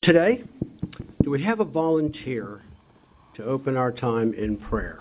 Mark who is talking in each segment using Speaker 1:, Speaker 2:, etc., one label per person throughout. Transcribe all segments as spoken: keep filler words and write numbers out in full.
Speaker 1: Today, do we have a volunteer to open our time in prayer?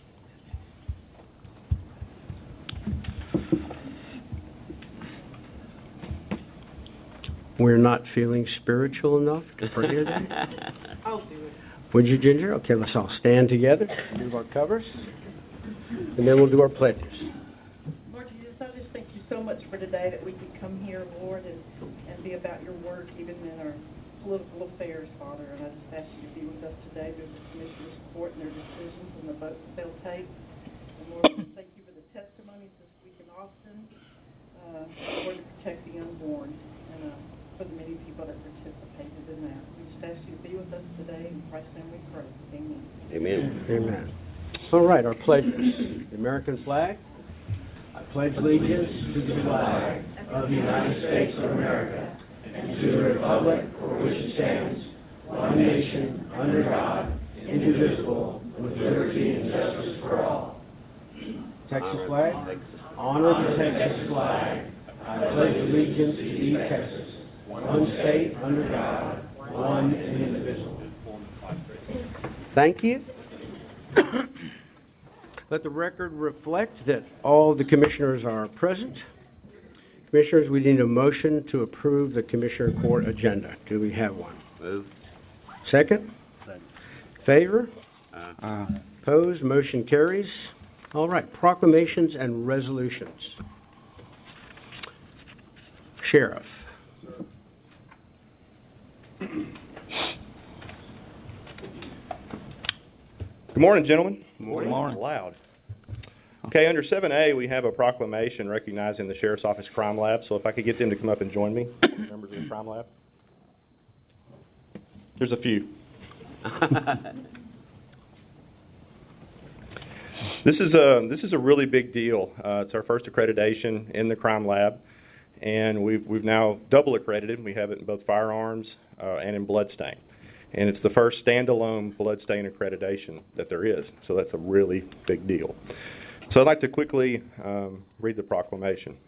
Speaker 1: We're not feeling spiritual enough to pray today?
Speaker 2: I'll do it.
Speaker 1: Would you, Ginger? Okay, let's all stand together, move our covers, and then we'll do our pledges.
Speaker 2: Lord Jesus, I just thank you so much for today that we could come here, Lord, and, and be about your work, even in our political affairs, Father. And I just ask you to be with us today, with the commissioners' court and their decisions and the votes they'll take. And Lord, we thank you for the testimonies this week in Austin, uh, Lord, to protect the unborn, and uh, for the many people that participated in that. We just ask you to be with us today. In Christ's name we pray. Amen.
Speaker 3: Amen.
Speaker 1: Amen. All right, our pledges. The American flag. I pledge allegiance to the flag of the United States of America and to the republic for which it stands, one nation, under God, indivisible, with liberty and justice for all. Texas flag. Honor the Texas flag. I pledge allegiance to thee, Texas, one state under God, one and indivisible. Thank you. Let the record reflect that all the commissioners are present. Commissioners, we need a motion to approve the Commissioner Court agenda. Do we have one?
Speaker 3: Move.
Speaker 1: Second?
Speaker 3: Second.
Speaker 1: Favor?
Speaker 3: Uh,
Speaker 1: Uh, opposed? Motion carries. All right, proclamations and resolutions. Sheriff.
Speaker 4: Good morning, gentlemen.
Speaker 1: Morning.
Speaker 4: Good morning. Loud. Okay, under seven A, we have a proclamation recognizing the Sheriff's Office Crime Lab. So if I could get them to come up and join me, members of the Crime Lab. There's a few. This is a this is a really big deal. Uh, it's our first accreditation in the Crime Lab, and we've we've now double accredited. We have it in both firearms uh, and in bloodstain, and it's the first standalone bloodstain accreditation that there is. So that's a really big deal. So I'd like to quickly um, read the proclamation.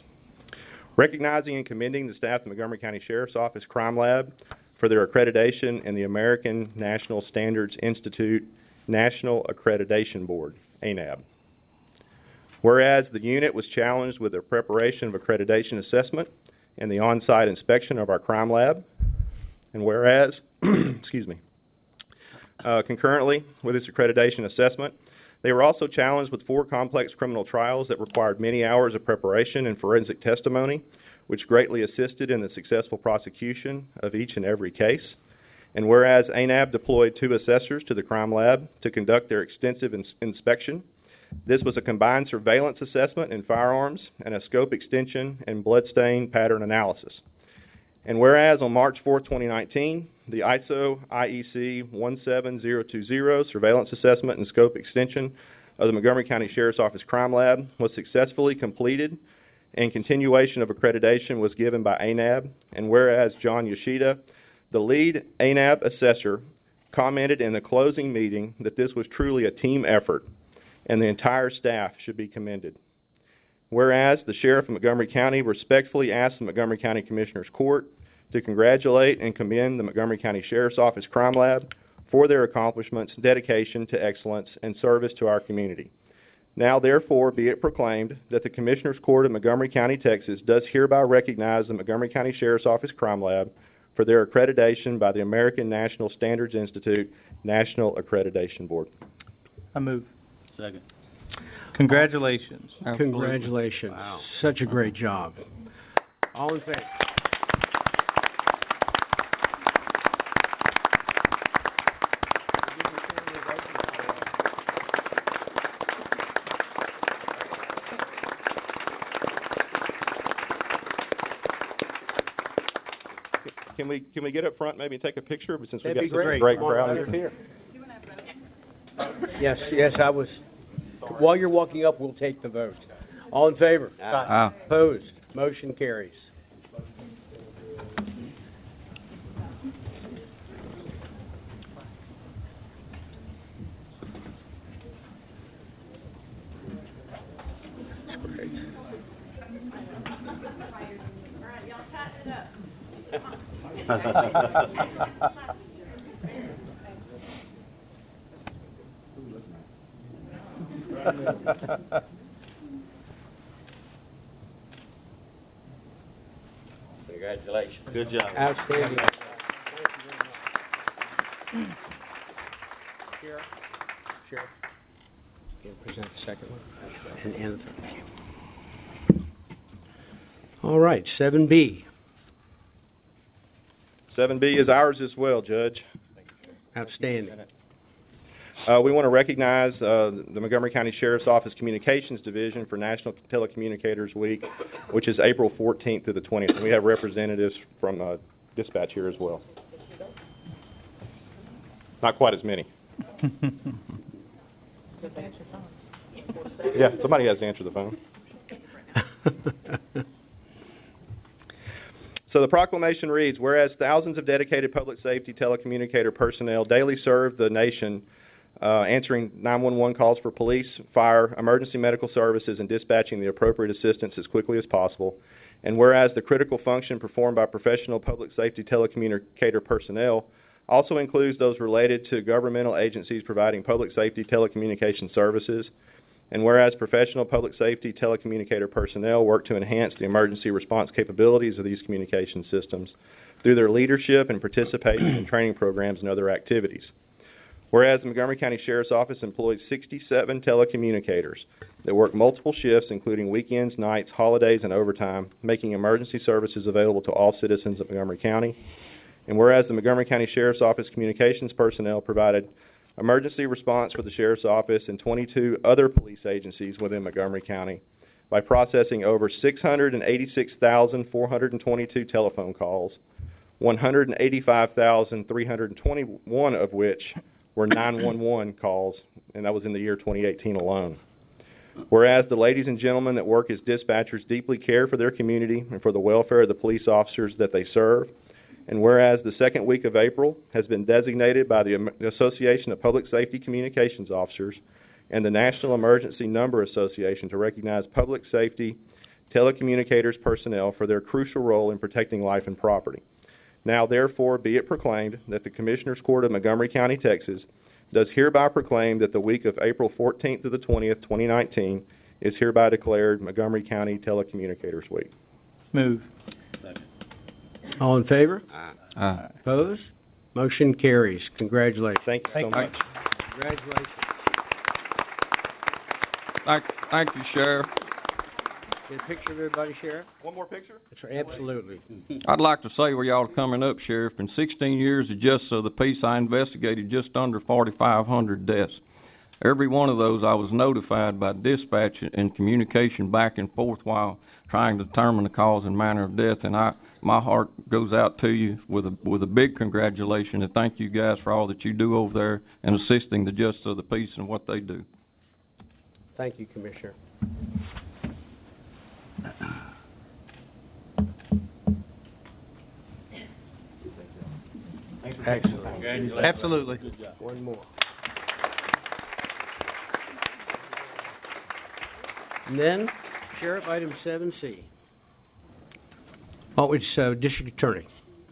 Speaker 4: Recognizing and commending the staff of the Montgomery County Sheriff's Office Crime Lab for their accreditation in the American National Standards Institute National Accreditation Board, A N A B. Whereas the unit was challenged with the preparation of accreditation assessment and the on-site inspection of our crime lab, and whereas, excuse me, uh, concurrently with this accreditation assessment, they were also challenged with four complex criminal trials that required many hours of preparation and forensic testimony, which greatly assisted in the successful prosecution of each and every case. And whereas A N A B deployed two assessors to the crime lab to conduct their extensive ins- inspection, this was a combined surveillance assessment in firearms and a scope extension and bloodstain pattern analysis. And whereas on March fourth, twenty nineteen, the I S O I E C one seven zero two zero surveillance assessment and scope extension of the Montgomery County Sheriff's Office Crime Lab was successfully completed, and continuation of accreditation was given by A N A B. And whereas John Yoshida, the lead A N A B assessor, commented in the closing meeting that this was truly a team effort and the entire staff should be commended. Whereas the Sheriff of Montgomery County respectfully asked the Montgomery County Commissioners Court to congratulate and commend the Montgomery County Sheriff's Office Crime Lab for their accomplishments, dedication to excellence, and service to our community. Now, therefore, be it proclaimed that the Commissioners Court of Montgomery County, Texas, does hereby recognize the Montgomery County Sheriff's Office Crime Lab for their accreditation by the American National Standards Institute National Accreditation Board.
Speaker 5: I move.
Speaker 3: Second.
Speaker 5: Congratulations.
Speaker 1: Congratulations.
Speaker 3: Wow.
Speaker 1: Such a great job. All in favor?
Speaker 4: Can we can we get up front maybe and take a picture since
Speaker 1: That'd
Speaker 4: we've
Speaker 1: be
Speaker 4: got such
Speaker 1: great.
Speaker 4: a great
Speaker 1: Come on,
Speaker 4: crowd
Speaker 1: right up
Speaker 4: here?
Speaker 1: Yes, yes, I was. While you're walking up, we'll take the vote. All in favor?
Speaker 5: Aye.
Speaker 1: Opposed? Motion carries. That's great.
Speaker 6: All right, y'all tighten it up.
Speaker 3: Congratulations.
Speaker 1: Good job. Outstanding. Sheriff, Sheriff, can you present the second one? And, and the third. All right, seven B.
Speaker 4: Seven B is ours as well, Judge.
Speaker 1: Outstanding.
Speaker 4: Uh, we want to recognize uh, the Montgomery County Sheriff's Office Communications Division for National Telecommunicators Week, which is April fourteenth through the twentieth. And we have representatives from uh, dispatch here as well. Not quite as many. Yeah, somebody has to answer the phone. So the proclamation reads, whereas thousands of dedicated public safety telecommunicator personnel daily serve the nation uh, answering nine one one calls for police, fire, emergency medical services, and dispatching the appropriate assistance as quickly as possible, and whereas the critical function performed by professional public safety telecommunicator personnel also includes those related to governmental agencies providing public safety telecommunication services, and whereas professional public safety telecommunicator personnel work to enhance the emergency response capabilities of these communication systems through their leadership and participation in training programs and other activities. Whereas the Montgomery County Sheriff's Office employs sixty-seven telecommunicators that work multiple shifts, including weekends, nights, holidays, and overtime, making emergency services available to all citizens of Montgomery County. And whereas the Montgomery County Sheriff's Office communications personnel provided emergency response for the Sheriff's Office and twenty-two other police agencies within Montgomery County by processing over six hundred eighty-six thousand four hundred twenty-two telephone calls, one hundred eighty-five thousand three hundred twenty-one of which were nine one one calls, and that was in the year twenty eighteen alone. Whereas the ladies and gentlemen that work as dispatchers deeply care for their community and for the welfare of the police officers that they serve, and whereas the second week of April has been designated by the Association of Public Safety Communications Officers and the National Emergency Number Association to recognize public safety telecommunicators personnel for their crucial role in protecting life and property. Now, therefore, be it proclaimed that the Commissioners Court of Montgomery County, Texas, does hereby proclaim that the week of April fourteenth to the twentieth, twenty nineteen, is hereby declared Montgomery County Telecommunicators Week.
Speaker 5: Move.
Speaker 1: All in favor?
Speaker 5: Aye.
Speaker 1: Opposed? Motion carries. Congratulations.
Speaker 4: Thank you so much.
Speaker 1: Congratulations.
Speaker 6: Thank, thank you, Sheriff.
Speaker 1: Get a picture of everybody, Sheriff?
Speaker 4: One more picture?
Speaker 1: That's right. Absolutely.
Speaker 6: I'd like to say where y'all are coming up, Sheriff. In sixteen years of Justice of the Peace, I investigated just under forty-five hundred deaths. Every one of those I was notified by dispatch and communication back and forth while trying to determine the cause and manner of death, and I my heart goes out to you with a with a big congratulations and thank you guys for all that you do over there and assisting the Justice of the Peace and what they do.
Speaker 1: Thank you, Commissioner. Excellent.
Speaker 5: Absolutely.
Speaker 1: One more. And then, Sheriff, item seven C. Oh, it's uh, District Attorney.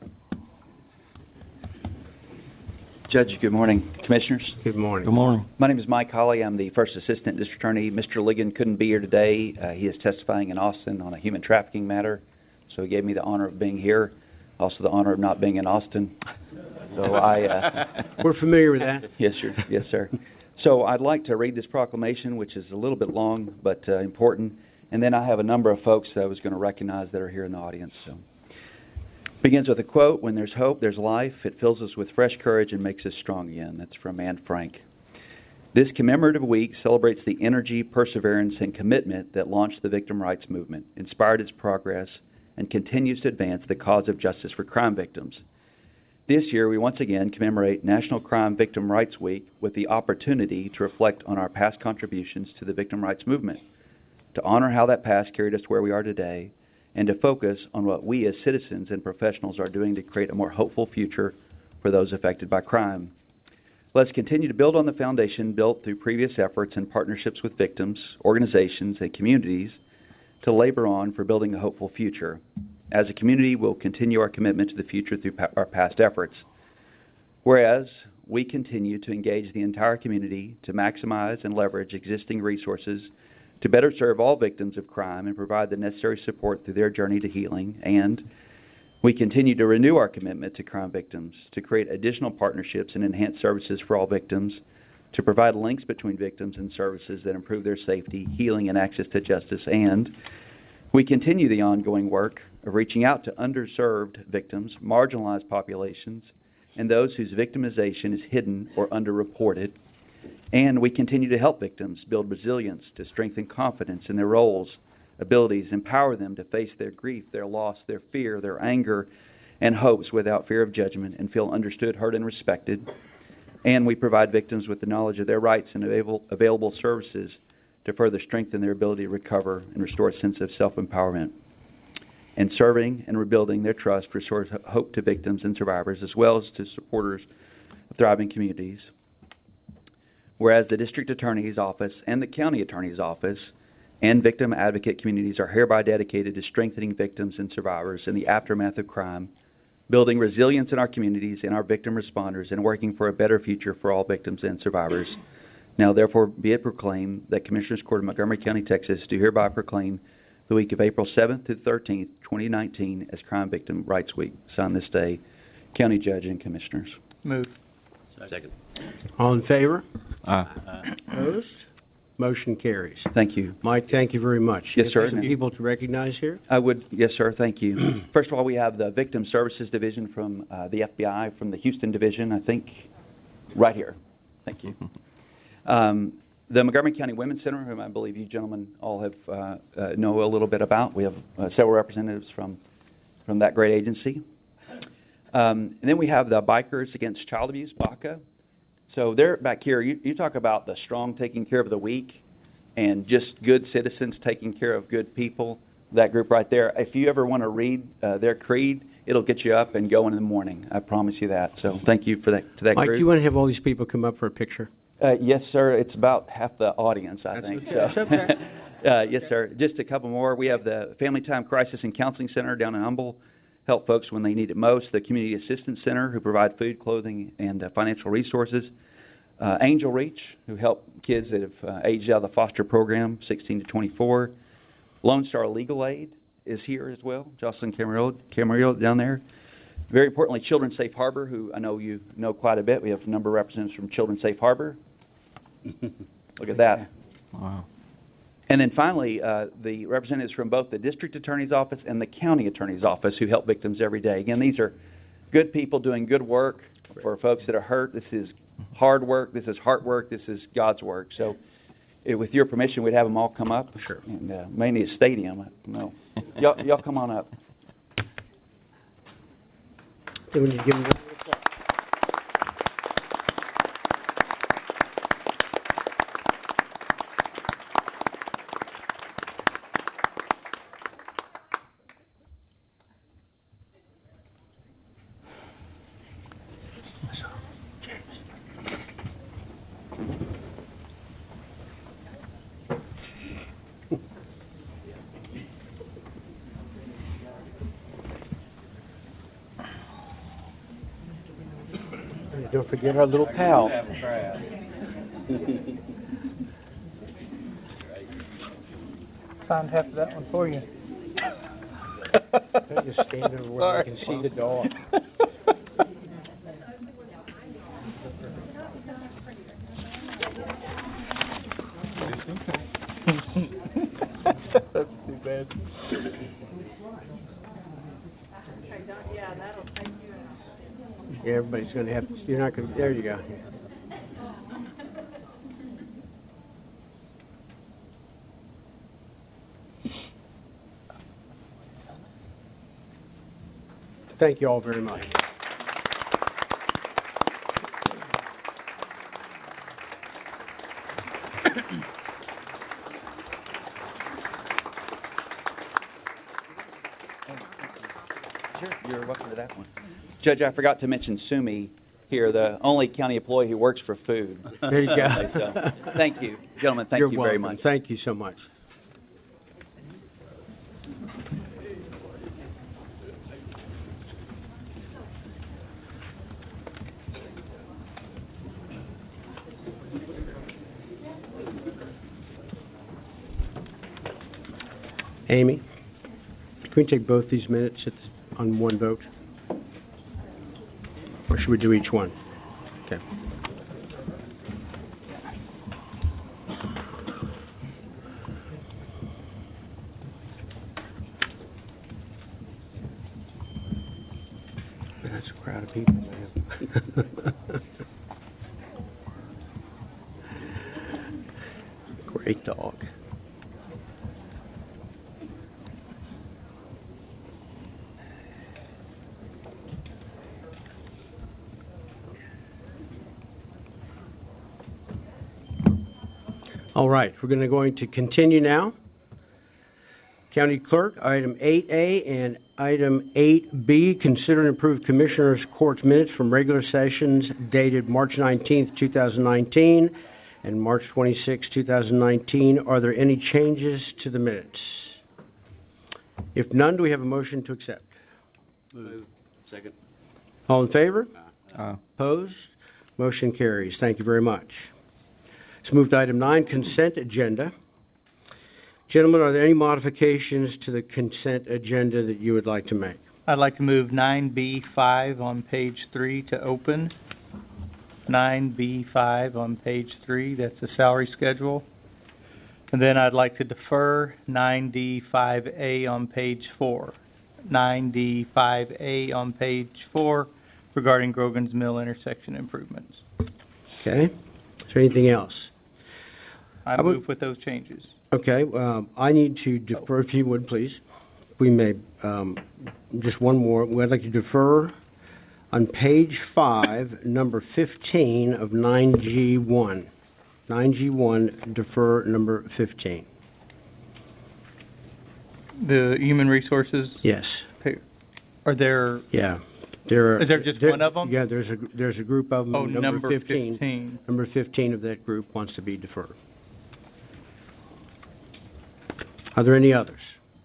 Speaker 7: Judge, good morning. Commissioners.
Speaker 1: Good morning.
Speaker 6: Good morning.
Speaker 7: My name is Mike Hawley. I'm the First Assistant District Attorney. Mister Ligon couldn't be here today. Uh, he is testifying in Austin on a human trafficking matter, so he gave me the honor of being here, also the honor of not being in Austin. So I... Uh,
Speaker 1: We're familiar with that.
Speaker 7: Yes, sir. Yes, sir. So I'd like to read this proclamation, which is a little bit long but uh, important, and then I have a number of folks that I was going to recognize that are here in the audience. So, it begins with a quote, "When there's hope, there's life. It fills us with fresh courage and makes us strong again." That's from Anne Frank. This commemorative week celebrates the energy, perseverance, and commitment that launched the victim rights movement, inspired its progress, and continues to advance the cause of justice for crime victims. This year, we once again commemorate National Crime Victim Rights Week with the opportunity to reflect on our past contributions to the victim rights movement, to honor how that past carried us where we are today, and to focus on what we as citizens and professionals are doing to create a more hopeful future for those affected by crime. Let's continue to build on the foundation built through previous efforts and partnerships with victims, organizations, and communities to labor on for building a hopeful future. As a community, we'll continue our commitment to the future through pa- our past efforts. Whereas, we continue to engage the entire community to maximize and leverage existing resources to better serve all victims of crime and provide the necessary support through their journey to healing. And we continue to renew our commitment to crime victims, to create additional partnerships and enhance services for all victims, to provide links between victims and services that improve their safety, healing, and access to justice. And we continue the ongoing work of reaching out to underserved victims, marginalized populations, and those whose victimization is hidden or underreported. And we continue to help victims build resilience, to strengthen confidence in their roles, abilities, empower them to face their grief, their loss, their fear, their anger, and hopes without fear of judgment, and feel understood, heard, and respected. And we provide victims with the knowledge of their rights and available, available services to further strengthen their ability to recover and restore a sense of self-empowerment. And serving and rebuilding their trust restores hope to victims and survivors, as well as to supporters of thriving communities. Whereas the District Attorney's Office and the County Attorney's Office and victim advocate communities are hereby dedicated to strengthening victims and survivors in the aftermath of crime, building resilience in our communities and our victim responders, and working for a better future for all victims and survivors. Now, therefore, be it proclaimed that Commissioners Court of Montgomery County, Texas, do hereby proclaim the week of April seventh to thirteenth, twenty nineteen, as Crime Victim Rights Week. Sign this day, County Judge and Commissioners.
Speaker 5: Move.
Speaker 1: Second. All in favor?
Speaker 6: Aye.
Speaker 1: Opposed? Motion carries.
Speaker 7: Thank you.
Speaker 1: Mike, thank you very much.
Speaker 7: Yes, sir.
Speaker 1: Have some people to recognize here?
Speaker 7: I would, yes, sir, thank you. First of all, we have the Victim Services Division from uh, the F B I, from the Houston Division, I think, right here. Thank you. Um, the Montgomery County Women's Center, whom I believe you gentlemen all have uh, uh, know a little bit about. We have uh, several representatives from, from that great agency. Um, and then we have the Bikers Against Child Abuse, B A C A. So they're back here. You, you talk about the strong taking care of the weak and just good citizens taking care of good people, that group right there. If you ever want to read uh, their creed, it'll get you up and going in the morning. I promise you that. So thank you for that, to that
Speaker 1: Mike,
Speaker 7: group.
Speaker 1: do you want to have all these people come up for a picture?
Speaker 7: Uh, yes, sir. It's about half the audience, I
Speaker 1: That's
Speaker 7: think.
Speaker 1: okay.
Speaker 7: So.
Speaker 1: That's okay.
Speaker 7: uh, yes, sir. Just a couple more. We have the Family Time Crisis and Counseling Center down in Humble, help folks when they need it most. The Community Assistance Center, who provide food, clothing, and uh, financial resources. Uh, Angel Reach, who help kids that have uh, aged out of the foster program, sixteen to twenty-four. Lone Star Legal Aid is here as well. Jocelyn Camarillo, Camarillo down there. Very importantly, Children's Safe Harbor, who I know you know quite a bit. We have a number of representatives from Children's Safe Harbor. Look at that.
Speaker 6: Wow.
Speaker 7: And then finally, uh, the representatives from both the District Attorney's Office and the County Attorney's Office who help victims every day. Again, these are good people doing good work for folks that are hurt. This is hard work. This is heart work. This is God's work. So eh, with your permission, we'd have them all come up.
Speaker 1: Sure.
Speaker 7: And uh, may need a stadium. No. y'all, y'all come on up.
Speaker 1: Do we need to give them one? Don't forget our little pal.
Speaker 5: Signed half of that one for you.
Speaker 1: They're just standing where they can see the dog.
Speaker 5: That's too bad.
Speaker 1: Yeah, everybody's going to have, you're not going to, there you go. Thank you all very much.
Speaker 7: Sure, you're welcome to that one. Judge, I forgot to mention Sumi here, the only county employee who works for food.
Speaker 1: There you go.
Speaker 7: So, thank you, gentlemen. Thank
Speaker 1: You're
Speaker 7: you very
Speaker 1: welcome.
Speaker 7: much.
Speaker 1: Thank you so much. Amy, can we take both these minutes at the, on one vote? Or should we do each one? Okay. That's a crowd of people, man. Great dog. All right, we're going to going to continue now. County Clerk, item eight A and item eight B, consider and approve Commissioners Court's minutes from regular sessions dated March nineteenth, two thousand nineteen and March twenty-sixth, two thousand nineteen. Are there any changes to the minutes? If none, do we have a motion to accept?
Speaker 3: Move. Second.
Speaker 1: All in favor?
Speaker 6: Aye.
Speaker 1: Opposed? Motion carries. Thank you very much. Let's move to item nine, consent agenda. Gentlemen, are there any modifications to the consent agenda that you would like to make?
Speaker 5: I'd like to move nine B five on page three to open. Nine B five on page three, that's the salary schedule. And then I'd like to defer nine D five A on page four. Nine D five A on page four regarding Grogan's Mill intersection improvements.
Speaker 1: Okay. Is there anything else?
Speaker 5: I
Speaker 1: I would-
Speaker 5: move with those changes.
Speaker 1: Okay, um, I need to defer, if you would, please. We may, um, just one more. I'd like to defer on page five, number fifteen of nine G one. nine G one, defer number fifteen.
Speaker 5: The human resources,
Speaker 1: Yes,
Speaker 5: are there,
Speaker 1: yeah. There are.
Speaker 5: Is there just one of them?
Speaker 1: Yeah, there's a, there's a group of them.
Speaker 5: oh, number fifteen.
Speaker 1: Number fifteen of that group wants to be deferred. Are there any others?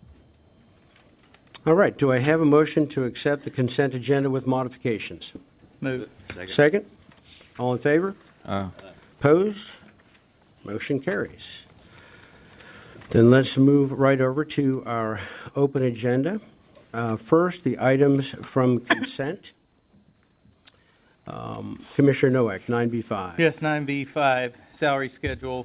Speaker 1: All right, do I have a motion to accept the consent agenda with modifications?
Speaker 5: Move.
Speaker 3: Second.
Speaker 1: Second? All in favor?
Speaker 6: Aye.
Speaker 1: Opposed? Motion carries. Then let's move right over to our open agenda. Uh, first, the items from consent. Um, Commissioner Nowak, nine B five.
Speaker 5: Yes, nine B five, salary schedule.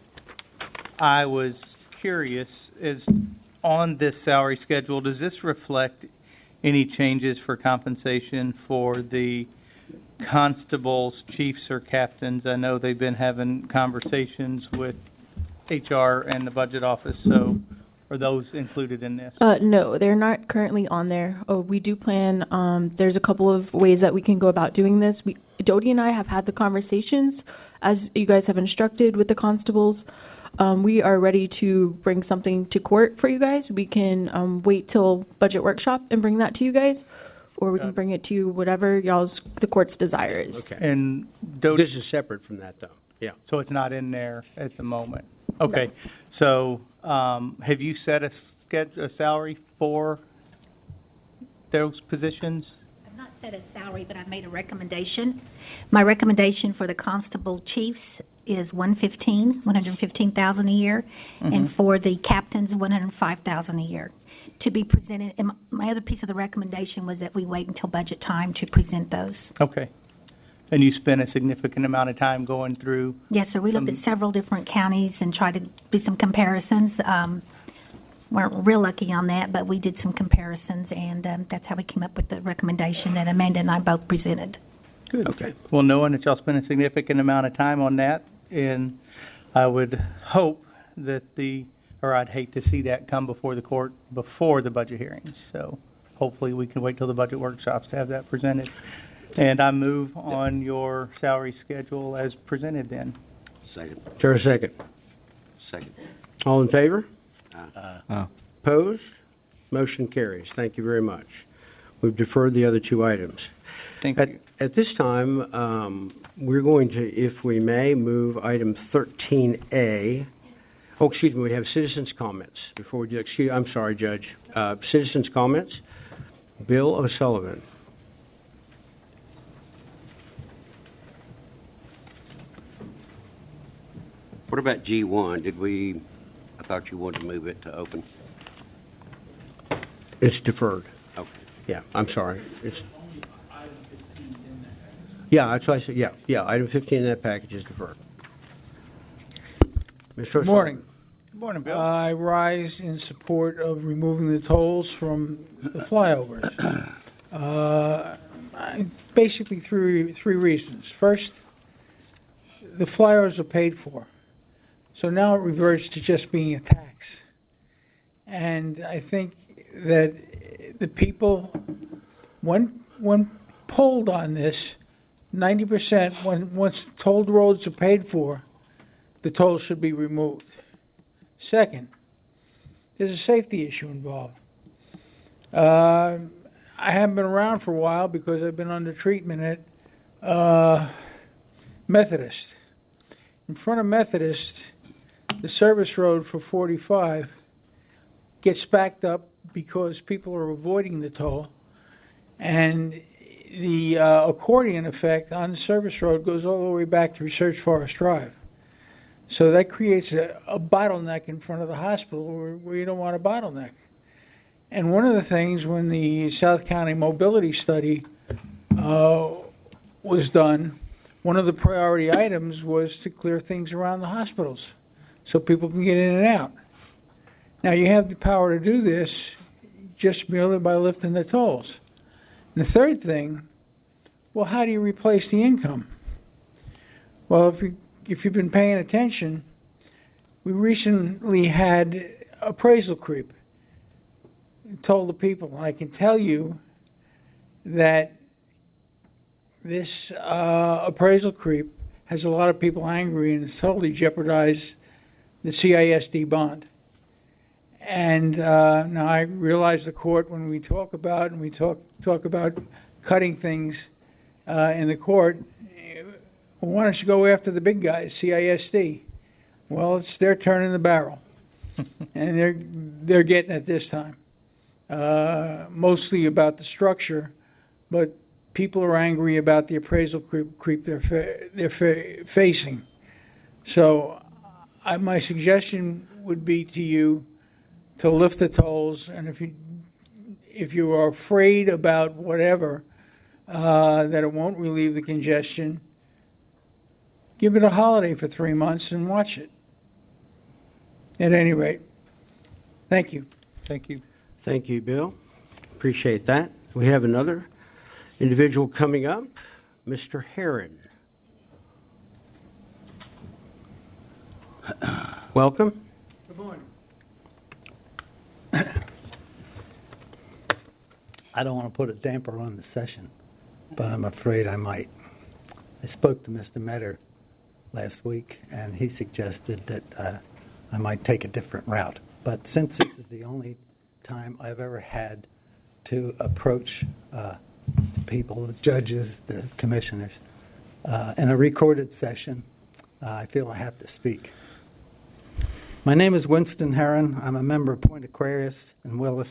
Speaker 5: I was curious, is on this salary schedule, does this reflect any changes for compensation for the constables, chiefs, or captains? I know they've been having conversations with H R and the budget office, so are those included in this?
Speaker 8: Uh, no, they're not currently on there. Oh, we do plan, um, there's a couple of ways that we can go about doing this. We, Dodie and I have had the conversations, as you guys have instructed with the constables. Um, we are ready to bring something to court for you guys. We can, um, wait till budget workshop and bring that to you guys, or we can bring it to you, whatever y'all's, the court's desire is.
Speaker 1: Okay.
Speaker 5: And Dodie,
Speaker 1: This is separate from that, though. Yeah.
Speaker 5: so it's not in there at the moment? Okay, so, um, have you set a sched, a salary for those positions?
Speaker 9: I've not set a salary, but I've made a recommendation. My recommendation for the constable chiefs is one fifteen, one hundred fifteen thousand a year, and
Speaker 5: Mhm.
Speaker 9: for the captains, one hundred five thousand a year. To be presented, and my other piece of the recommendation was that we wait until budget time to present those.
Speaker 5: Okay. And you spent a significant amount of time going through,
Speaker 9: Yes, sir, we looked at
Speaker 5: Um,
Speaker 9: several different counties and tried to do some comparisons. Um, weren't real lucky on that, but we did some comparisons, and um, that's how we came up with the recommendation that Amanda and I both presented.
Speaker 5: good.
Speaker 1: Okay.
Speaker 5: Well, knowing that y'all spent a significant amount of time on that, and I would hope that the, or I'd hate to see that come before the court before the budget hearings. So hopefully we can wait till the budget workshops to have that presented. And I move on your salary schedule as presented then.
Speaker 3: Second.
Speaker 1: Is there a second?
Speaker 3: Second.
Speaker 1: All in favor?
Speaker 3: Aye.
Speaker 6: Aye.
Speaker 1: Opposed? Motion carries. Thank you very much. We've deferred the other two items.
Speaker 5: Thank
Speaker 1: At,
Speaker 5: you.
Speaker 1: at this time, um, we're going to, if we may, move item thirteen A. Oh, excuse me, we have citizens' comments. Before we do, excuse, I'm sorry, Judge. Uh, citizens' comments. Bill O'Sullivan.
Speaker 3: What about G one? Did we, I thought you wanted to move it to open.
Speaker 1: It's deferred.
Speaker 3: Okay.
Speaker 1: Yeah, I'm sorry. It's, yeah, that's what I said, yeah, yeah, item fifteen in that package is deferred. Mister
Speaker 10: Good morning.
Speaker 5: Good morning, Bill.
Speaker 10: I rise in support of removing the tolls from the flyovers. Uh, I- basically three, three reasons. First, the flyovers are paid for, so now it reverts to just being a tax. And I think that the people, when, when polled on this, ninety percent, when, once tolled roads are paid for, the tolls should be removed. Second, there's a safety issue involved. Uh, I haven't been around for a while because I've been under treatment at uh, Methodist. In front of Methodist, the service road for forty-five gets backed up because people are avoiding the toll, and the uh, accordion effect on the service road goes all the way back to Research Forest Drive. So that creates a, a bottleneck in front of the hospital where, where you don't want a bottleneck. And one of the things when the South County Mobility Study uh, was done, one of the priority items was to clear things around the hospitals so people can get in and out. Now, you have the power to do this just merely by lifting the tolls. And the third thing, well, how do you replace the income? Well, if you if you've been paying attention, we recently had appraisal creep. Told the people, and I can tell you that this uh, appraisal creep has a lot of people angry and it's totally jeopardized the C I S D bond. And uh, now I realize the court, when we talk about and we talk talk about cutting things uh, in the court, well, why don't you go after the big guys, C I S D? Well, it's their turn in the barrel, and they're they're getting it this time. Uh, mostly about the structure, but people are angry about the appraisal creep, creep they're fa- they're fa- facing. So, I, my suggestion would be to you to lift the tolls, and if you if you are afraid about whatever uh, that it won't relieve the congestion, give it a holiday for three months and watch it. At any rate, thank you.
Speaker 5: Thank you.
Speaker 1: Thank you, Bill. Appreciate that. We have another individual coming up, Mister Herron. Welcome.
Speaker 11: Good morning. I don't want to put a damper on the session, but I'm afraid I might. I spoke to Mister Metter last week, and he suggested that uh, I might take a different route. But since this is the only time I've ever had to approach uh, people, the judges, the commissioners, uh, in a recorded session, uh, I feel I have to speak. My name is Winston Herron. I'm a member of Point Aquarius in Willis,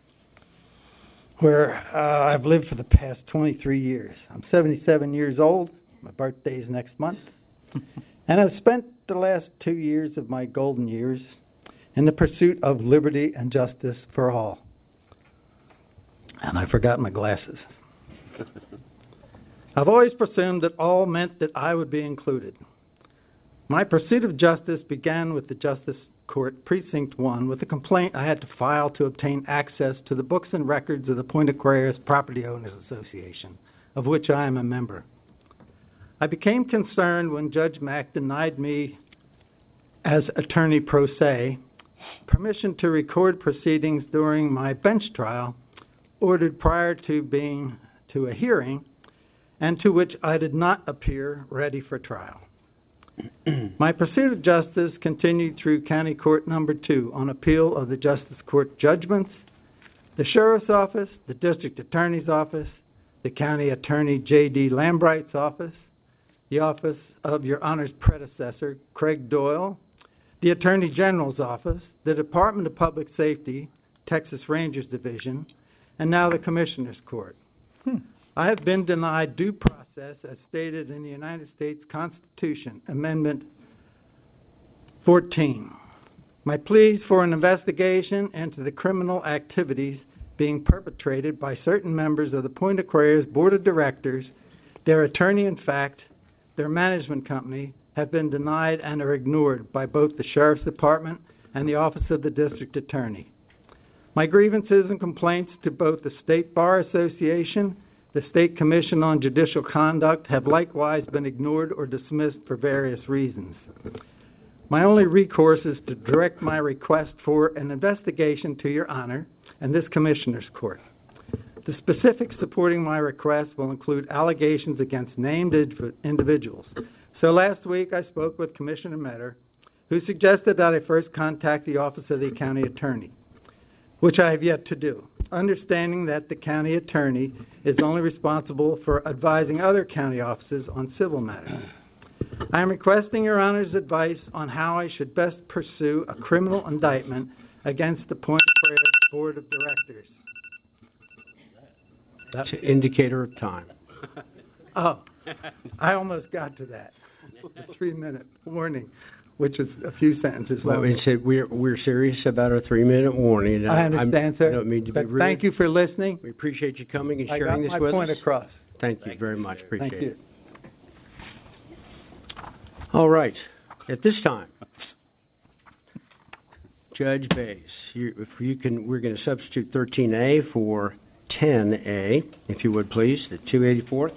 Speaker 11: where uh, I've lived for the past twenty-three years. I'm seventy-seven years old. My birthday is next month. And I've spent the last two years of my golden years in the pursuit of liberty and justice for all. And I forgot my glasses. I've always presumed that all meant that I would be included. My pursuit of justice began with the Justice Court, Precinct one, with a complaint I had to file to obtain access to the books and records of the Point Aquarius Property Owners Association, of which I am a member. I became concerned when Judge Mack denied me, as attorney pro se, permission to record proceedings during my bench trial, ordered prior to being to a hearing, and to which I did not appear ready for trial. My pursuit of justice continued through County Court Number two on appeal of the Justice Court judgments, the Sheriff's Office, the District Attorney's Office, the County Attorney J D Lambright's office, the office of Your Honor's predecessor, Craig Doyle, the Attorney General's office, the Department of Public Safety, Texas Rangers Division, and now the Commissioner's Court. Hmm. I have been denied due process as stated in the United States Constitution, Amendment fourteen. My pleas for an investigation into the criminal activities being perpetrated by certain members of the Point Aquarius Board of Directors, their attorney-in-fact, their management company, have been denied and are ignored by both the Sheriff's Department and the Office of the District Attorney. My grievances and complaints to both the State Bar Association, the State Commission on Judicial Conduct, have likewise been ignored or dismissed for various reasons. My only recourse is to direct my request for an investigation to Your Honor and this Commissioner's Court. The specifics supporting my request will include allegations against named individuals. So last week I spoke with Commissioner Metter, who suggested that I first contact the Office of the County Attorney, which I have yet to do, understanding that the County Attorney is only responsible for advising other county offices on civil matters. I am requesting Your Honor's advice on how I should best pursue a criminal indictment against the Point Aquarius Board of Directors.
Speaker 1: That's an indicator of time.
Speaker 11: Oh, I almost got to that. The three-minute warning, which is a few sentences
Speaker 1: Well,
Speaker 11: long.
Speaker 1: we said we're, we're serious about our three-minute warning. and
Speaker 11: I
Speaker 1: I'm-
Speaker 11: understand,
Speaker 1: I
Speaker 11: sir.
Speaker 1: don't mean to be
Speaker 11: But
Speaker 1: rude.
Speaker 11: thank you for listening.
Speaker 1: We appreciate you coming and
Speaker 11: I
Speaker 1: sharing
Speaker 11: got
Speaker 1: this
Speaker 11: my
Speaker 1: with us.
Speaker 11: point across.
Speaker 1: Thank you very much. Appreciate
Speaker 11: Thank
Speaker 1: it.
Speaker 11: you.
Speaker 1: All right. At this time, Judge Bays, you, if you can, we're going to substitute thirteen A for ten A, if you would please, the two eighty-fourth.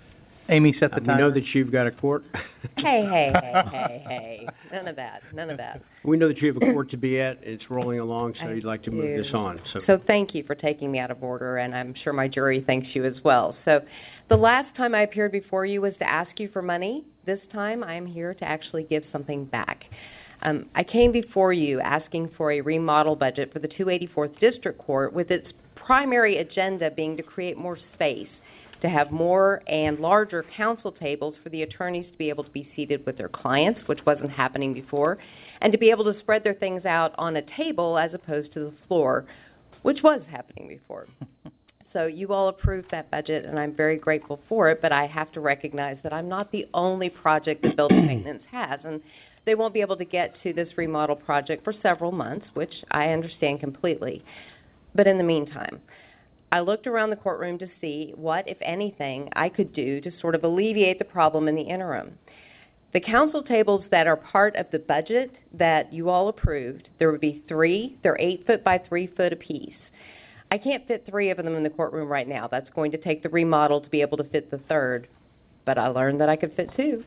Speaker 5: Amy, set the
Speaker 1: Uh, We know
Speaker 5: timer.
Speaker 1: that you've got a court.
Speaker 12: Hey, hey, hey, hey, hey. None of that, none of that.
Speaker 1: We know that you have a court to be at. It's rolling along, so
Speaker 12: I
Speaker 1: you'd like to move
Speaker 12: do.
Speaker 1: this on. So,
Speaker 12: So thank you for taking me out of order, and I'm sure my jury thanks you as well. So the last time I appeared before you was to ask you for money. This time I'm here to actually give something back. Um, I came before you asking for a remodel budget for the two eighty-fourth District Court, with its primary agenda being to create more space, to have more and larger counsel tables for the attorneys to be able to be seated with their clients, which wasn't happening before, and to be able to spread their things out on a table as opposed to the floor, which was happening before. So you all approved that budget, and I'm very grateful for it, but I have to recognize that I'm not the only project that building maintenance has, and they won't be able to get to this remodel project for several months, which I understand completely. But in the meantime, I looked around the courtroom to see what, if anything, I could do to sort of alleviate the problem in the interim. The counsel tables that are part of the budget that you all approved, there would be three. They're eight foot by three foot apiece. I can't fit three of them in the courtroom right now. That's going to take the remodel to be able to fit the third, but I learned that I could fit two.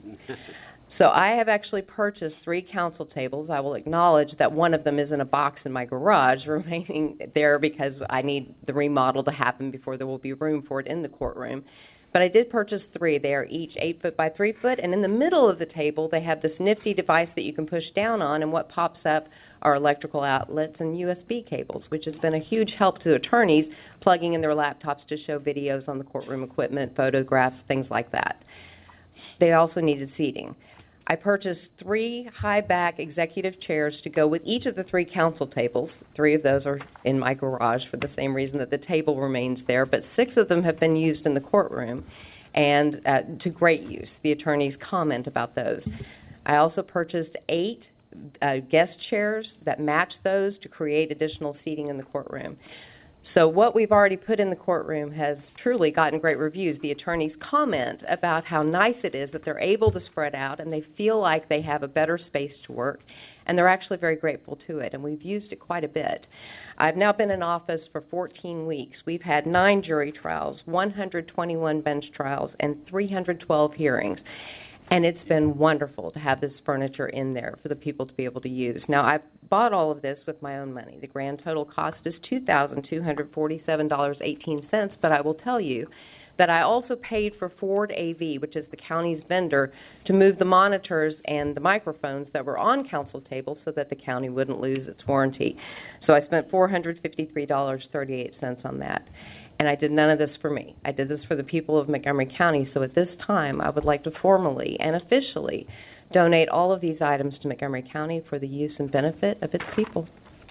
Speaker 12: So I have actually purchased three counsel tables. I will acknowledge that one of them is in a box in my garage, remaining there because I need the remodel to happen before there will be room for it in the courtroom. But I did purchase three. They are each eight foot by three foot, and in the middle of the table they have this nifty device that you can push down on, and what pops up are electrical outlets and U S B cables, which has been a huge help to attorneys plugging in their laptops to show videos on the courtroom equipment, photographs, things like that. They also needed seating. I purchased three high-back executive chairs to go with each of the three counsel tables. Three of those are in my garage for the same reason that the table remains there, but six of them have been used in the courtroom and uh, to great use. The attorneys comment about those. I also purchased eight uh, guest chairs that match those to create additional seating in the courtroom. So what we've already put in the courtroom has truly gotten great reviews. The attorneys comment about how nice it is that they're able to spread out and they feel like they have a better space to work, and they're actually very grateful to it, and we've used it quite a bit. I've now been in office for fourteen weeks. We've had nine jury trials, one hundred twenty-one bench trials, and three hundred twelve hearings. And it's been wonderful to have this furniture in there for the people to be able to use. Now, I've bought all of this with my own money. The grand total cost is two thousand two hundred forty-seven dollars and eighteen cents, but I will tell you that I also paid for Ford A V, which is the county's vendor, to move the monitors and the microphones that were on counsel tables so that the county wouldn't lose its warranty. So I spent four hundred fifty-three dollars and thirty-eight cents on that. And I did none of this for me. I did this for the people of Montgomery County. So at this time, I would like to formally and officially donate all of these items to Montgomery County for the use and benefit of its people.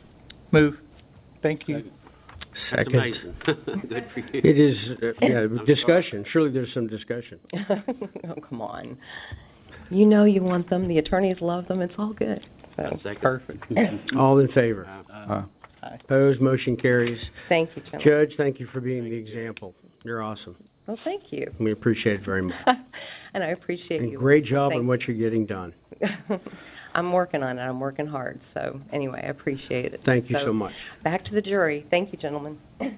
Speaker 5: Move. Thank you.
Speaker 3: That's
Speaker 1: Second.
Speaker 3: amazing. Good for you.
Speaker 1: It is, uh, yeah, discussion. Surely there's some discussion.
Speaker 12: Oh, come on. You know you want them. The attorneys love them. It's all good. So.
Speaker 3: Second.
Speaker 5: Perfect.
Speaker 1: All in favor?
Speaker 3: Uh,
Speaker 5: Aye.
Speaker 1: Opposed, motion carries.
Speaker 12: Thank you, gentlemen.
Speaker 1: Judge, thank you for being the example. You're awesome.
Speaker 12: Well, thank you.
Speaker 1: We appreciate it very much.
Speaker 12: And I appreciate
Speaker 1: And
Speaker 12: you.
Speaker 1: great job
Speaker 12: Thank
Speaker 1: on what you're getting done.
Speaker 12: I'm working on it. I'm working hard. So anyway, I appreciate it.
Speaker 1: Thank you so much.
Speaker 12: Back to the jury. Thank you, gentlemen.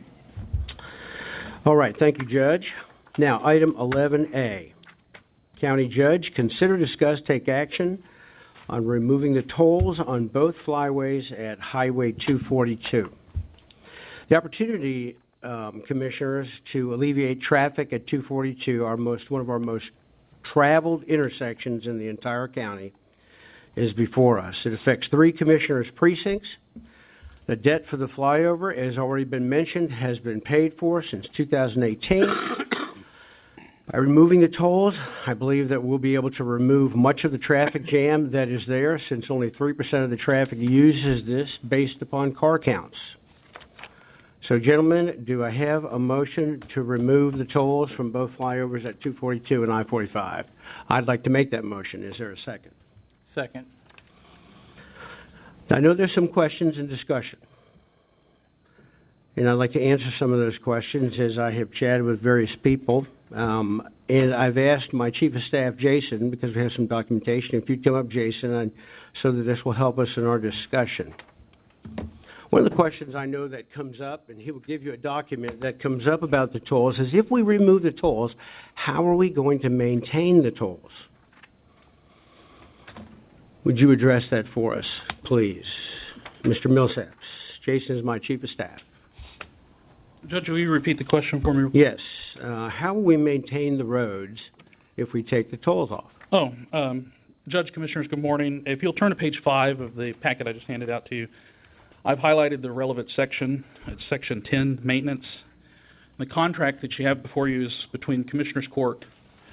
Speaker 1: All right, thank you, Judge. Now, item eleven A. County Judge, consider, discuss, take action on removing the tolls on both flyways at Highway two forty-two. The opportunity, um, Commissioners, to alleviate traffic at two forty-two, our most, one of our most traveled intersections in the entire county, is before us. It affects three Commissioners' precincts. The debt for the flyover, as already been mentioned, has been paid for since two thousand eighteen. By removing the tolls, I believe that we'll be able to remove much of the traffic jam that is there, since only three percent of the traffic uses this based upon car counts. So, gentlemen, do I have a motion to remove the tolls from both flyovers at two forty-two and I forty-five? I'd like to make that motion. Is there a second?
Speaker 5: Second.
Speaker 1: I know there's some questions and discussion, and I'd like to answer some of those questions as I have chatted with various people. Um, and I've asked my Chief of Staff, Jason, because we have some documentation, if you'd come up, Jason, and, so that this will help us in our discussion. One of the questions I know that comes up, and he will give you a document that comes up about the tolls, is if we remove the tolls, how are we going to maintain the tolls? Would you address that for us, please? Mister Millsaps. Jason is my Chief of Staff.
Speaker 13: Judge, will you repeat the question for me?
Speaker 1: Yes. Uh, how will we maintain the roads if we take the tolls off?
Speaker 13: Oh, um, Judge, Commissioners, good morning. If you'll turn to page five of the packet I just handed out to you, I've highlighted the relevant section. It's section ten, maintenance. The contract that you have before you is between Commissioners Court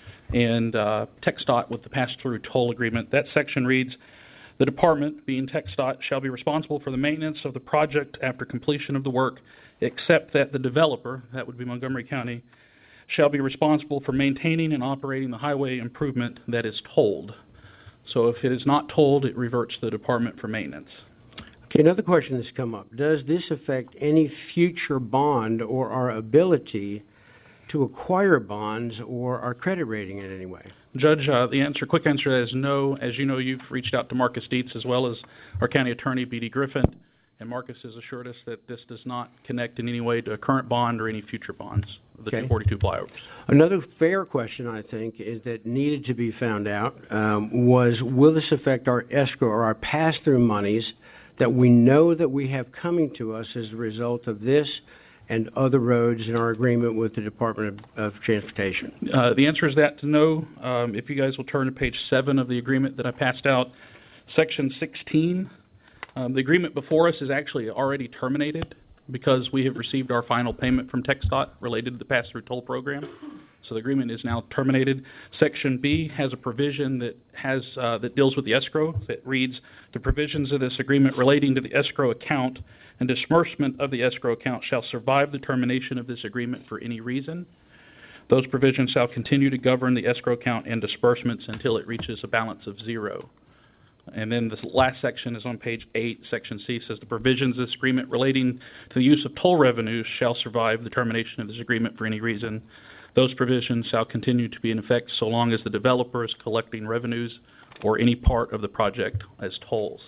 Speaker 13: and uh, TxDOT with the pass-through toll agreement. That section reads, the department, being TxDOT, shall be responsible for the maintenance of the project after completion of the work, except that the developer, that would be Montgomery County, shall be responsible for maintaining and operating the highway improvement that is tolled. So if it is not tolled, it reverts to the department for maintenance.
Speaker 1: Okay, another question has come up. Does this affect any future bond or our ability to acquire bonds or our credit rating in any way?
Speaker 13: Judge, uh, the answer, quick answer is no. As you know, you've reached out to Marcus Dietz as well as our county attorney, B D Griffin, and Marcus has assured us that this does not connect in any way to a current bond or any future bonds of the
Speaker 1: Okay.
Speaker 13: two forty-two flyovers.
Speaker 1: Another fair question, I think, is that needed to be found out um, was, will this affect our escrow or our pass-through monies that we know that we have coming to us as a result of this and other roads in our agreement with the Department of, of Transportation?
Speaker 13: Uh, the answer is that to no. Um, if you guys will turn to page seven of the agreement that I passed out, section sixteen, um, the agreement before us is actually already terminated because we have received our final payment from TxDOT related to the pass-through toll program. So the agreement is now terminated. Section B has a provision that has uh, that deals with the escrow that reads, the provisions of this agreement relating to the escrow account and disbursement of the escrow account shall survive the termination of this agreement for any reason. Those provisions shall continue to govern the escrow account and disbursements until it reaches a balance of zero. And then this last section is on page eight, section C, says the provisions of this agreement relating to the use of toll revenues shall survive the termination of this agreement for any reason. Those provisions shall continue to be in effect so long as the developer is collecting revenues or any part of the project as tolls.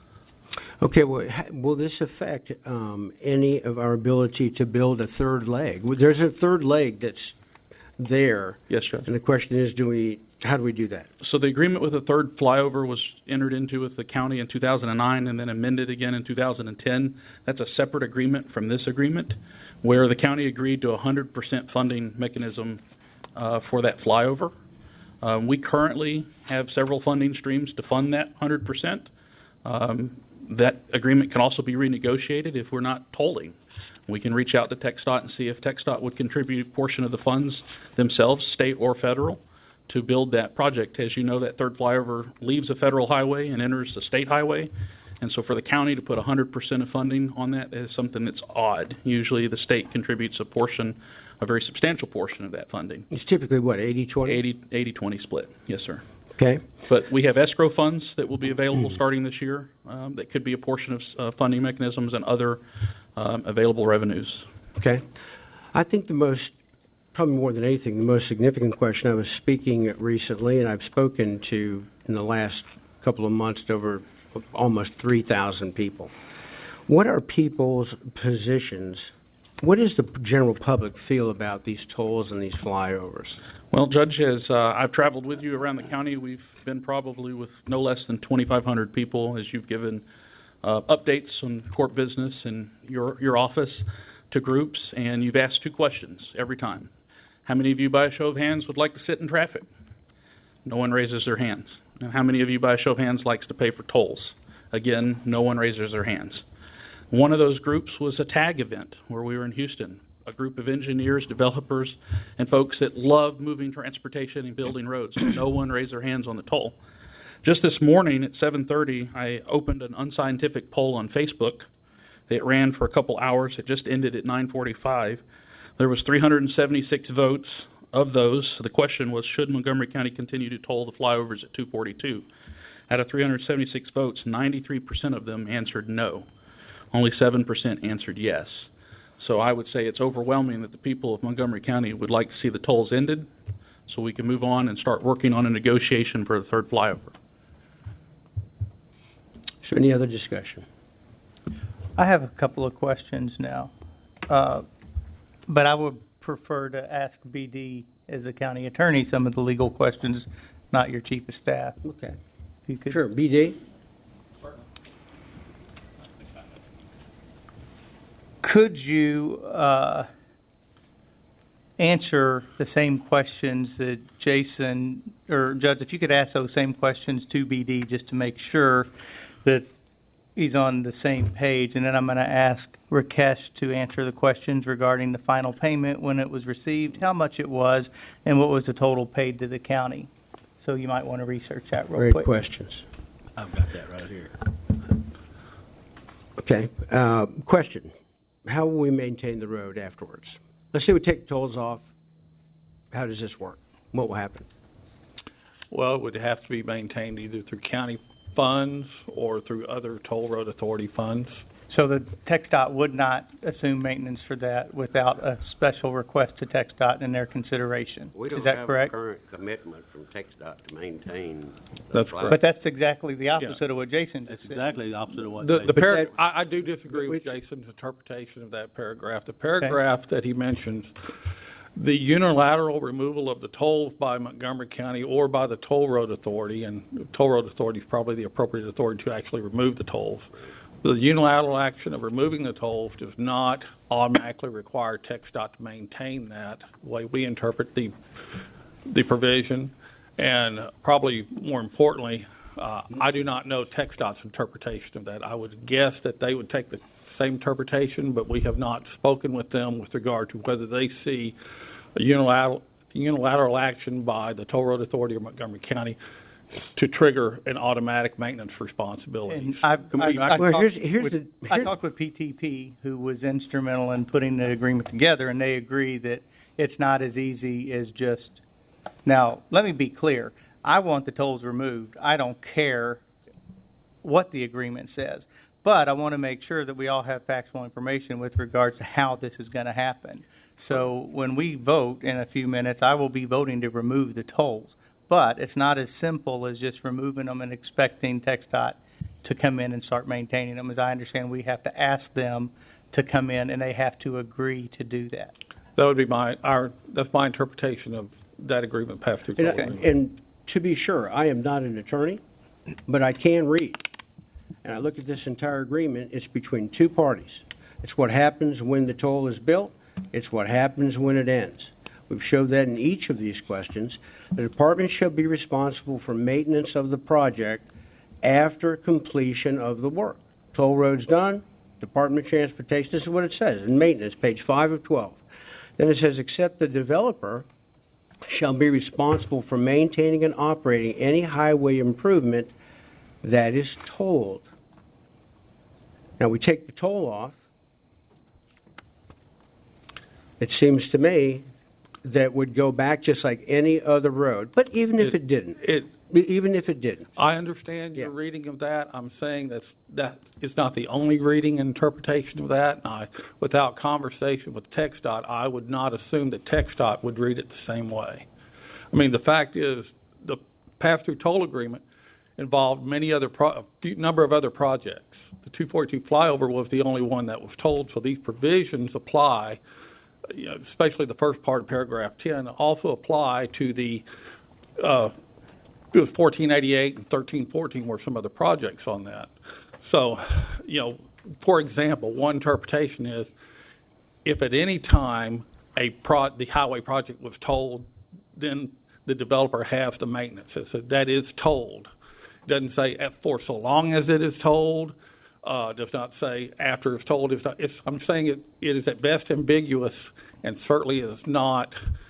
Speaker 1: Okay, well, ha- will this affect um, any of our ability to build a third leg? Well, there's a third leg that's there.
Speaker 13: Yes, Judge.
Speaker 1: And the question is, do we, how do we do that?
Speaker 13: So the agreement with the third flyover was entered into with the county in two thousand nine and then amended again in two thousand ten. That's a separate agreement from this agreement where the county agreed to a one hundred percent funding mechanism uh, for that flyover. Um, we currently have several funding streams to fund that one hundred percent. Um, that agreement can also be renegotiated if we're not tolling. We can reach out to TxDOT and see if TxDOT would contribute a portion of the funds themselves, state or federal, to build that project. As you know, that third flyover leaves a federal highway and enters the state highway. And so for the county to put one hundred percent of funding on that is something that's odd. Usually the state contributes a portion, a very substantial portion of that funding.
Speaker 1: It's typically what, eighty twenty?
Speaker 13: eighty, eighty twenty split, yes, sir.
Speaker 1: Okay.
Speaker 13: But we have escrow funds that will be available starting this year, um, that could be a portion of uh, funding mechanisms and other um, available revenues.
Speaker 1: Okay. I think the most, probably more than anything, the most significant question, I was speaking recently, and I've spoken to in the last couple of months to over almost three thousand people. What are people's positions? What does the general public feel about these tolls and these flyovers?
Speaker 13: Well, Judge, as uh, I've traveled with you around the county, we've been probably with no less than twenty-five hundred people as you've given uh, updates on court business and your your office to groups, and you've asked two questions every time. How many of you, by a show of hands, would like to sit in traffic? No one raises their hands. And how many of you, by a show of hands, likes to pay for tolls? Again, no one raises their hands. One of those groups was a TAG event where we were in Houston, a group of engineers, developers, and folks that love moving transportation and building roads. No one raised their hands on the toll. Just this morning at seven thirty, I opened an unscientific poll on Facebook. It ran for a couple hours. It just ended at nine forty-five. There was three hundred seventy-six votes. Of those, the question was, should Montgomery County continue to toll the flyovers at two forty-two? Out of three hundred seventy-six votes, ninety-three percent of them answered no. Only seven percent answered yes. So I would say it's overwhelming that the people of Montgomery County would like to see the tolls ended so we can move on and start working on a negotiation for the third flyover.
Speaker 1: Is there any other discussion?
Speaker 5: I have a couple of questions now, uh, but I would prefer to ask B D as the county attorney some of the legal questions, not your chief of staff.
Speaker 1: Okay.
Speaker 5: If you could.
Speaker 1: Sure. B D?
Speaker 5: Could you uh, answer the same questions that Jason, or Judge, if you could ask those same questions to B D just to make sure that he's on the same page, and then I'm going to ask Rakesh to answer the questions regarding the final payment, when it was received, how much it was, and what was the total paid to the county. So you might want to research that real
Speaker 1: Great
Speaker 5: quick.
Speaker 1: questions.
Speaker 3: I've got that right here.
Speaker 1: Okay. Uh, question. How will we maintain the road afterwards? Let's say we take the tolls off. How does this work? What will happen?
Speaker 14: Well, it would have to be maintained either through county funds or through other toll road authority funds.
Speaker 5: So the TxDOT would not assume maintenance for that without a special request to TxDOT in their consideration.
Speaker 3: We don't
Speaker 5: Is that
Speaker 3: have
Speaker 5: correct?
Speaker 3: a current commitment from TxDOT to maintain.
Speaker 14: That's
Speaker 3: correct.
Speaker 5: But that's exactly the opposite of what Jason just
Speaker 3: That's
Speaker 5: said.
Speaker 3: exactly the opposite of what
Speaker 14: The,
Speaker 3: they
Speaker 14: the
Speaker 3: said.
Speaker 14: par- I, I do disagree with Jason's interpretation of that paragraph. The paragraph that he mentions, the unilateral removal of the tolls by Montgomery County or by the toll road authority, and the toll road authority is probably the appropriate authority to actually remove the tolls. The unilateral action of removing the tolls does not automatically require TxDOT to maintain that, the way we interpret the the provision. And probably more importantly, uh, I do not know TxDOT's interpretation of that. I would guess that they would take the same interpretation, but we have not spoken with them with regard to whether they see a unilateral unilateral action by the toll road authority or Montgomery County to trigger an automatic maintenance responsibility.
Speaker 5: And I've,
Speaker 1: Come
Speaker 5: I've,
Speaker 1: on,
Speaker 5: I've
Speaker 1: well,
Speaker 5: talked
Speaker 1: here's- here's
Speaker 5: with,
Speaker 1: the-
Speaker 5: I
Speaker 1: here's-
Speaker 5: talked with P T P, who was instrumental in putting the agreement together, and they agree that it's not as easy as just, now, let me be clear. I want the tolls removed. I don't care what the agreement says. But I want to make sure that we all have factual information with regards to how this is going to happen. So when we vote in a few minutes, I will be voting to remove the tolls. But it's not as simple as just removing them and expecting TxDOT to come in and start maintaining them. As I understand, we have to ask them to come in, and they have to agree to do that.
Speaker 14: That would be my, our, that's my interpretation of that agreement passed through.
Speaker 1: And,
Speaker 14: toll
Speaker 1: I-
Speaker 14: agreement.
Speaker 1: and to be sure, I am not an attorney, but I can read. And I look at this entire agreement, it's between two parties. It's what happens when the toll is built, it's what happens when it ends. We've showed that in each of these questions. The department shall be responsible for maintenance of the project after completion of the work. Toll road's done, Department of Transportation, this is what it says, in maintenance, page five of twelve. Then it says, except the developer shall be responsible for maintaining and operating any highway improvement that is tolled. Now, we take the toll off. It seems to me that would go back just like any other road, but even if it didn't,
Speaker 14: It,
Speaker 1: even if it didn't.
Speaker 14: I understand your
Speaker 1: Yeah.
Speaker 14: reading of that. I'm saying that's, that is not the only reading and interpretation of that. I, without conversation with TxDOT, I would not assume that TxDOT would read it the same way. I mean, the fact is, the pass-through toll agreement involved many other, pro- a few, number of other projects. The two forty-two flyover was the only one that was tolled, so these provisions apply, you know, especially the first part of paragraph ten, also apply to the, uh, it was fourteen eighty-eight and thirteen fourteen were some other projects on that. So, you know, for example, one interpretation is if at any time a pro, the highway project was tolled, then the developer has the maintenance. It says that is tolled. It doesn't say at- for so long as it is tolled. Uh, does not say after it's tolled. It's not, it's, I'm saying it, it is at best ambiguous and certainly is not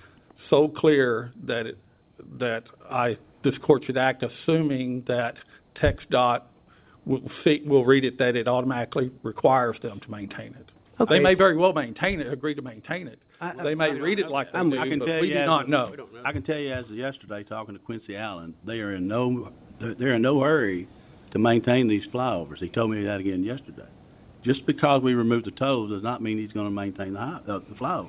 Speaker 14: so clear that it, that I, this court should act assuming that TxDOT will see, will read it that it automatically requires them to maintain it.
Speaker 1: Okay.
Speaker 14: They may very well maintain it, agree to maintain it.
Speaker 1: I-
Speaker 14: They may read it like they
Speaker 1: I'm-
Speaker 14: do,
Speaker 3: I can
Speaker 14: but
Speaker 3: tell
Speaker 14: we
Speaker 3: you
Speaker 14: do
Speaker 3: as
Speaker 14: not
Speaker 3: of-
Speaker 14: know.
Speaker 3: I can tell you as of yesterday, talking to Quincy Allen, they are in no, they're, they're in no hurry to maintain these flyovers. He told me that again yesterday. Just because we removed the tolls does not mean he's gonna maintain the high, uh, the flyovers.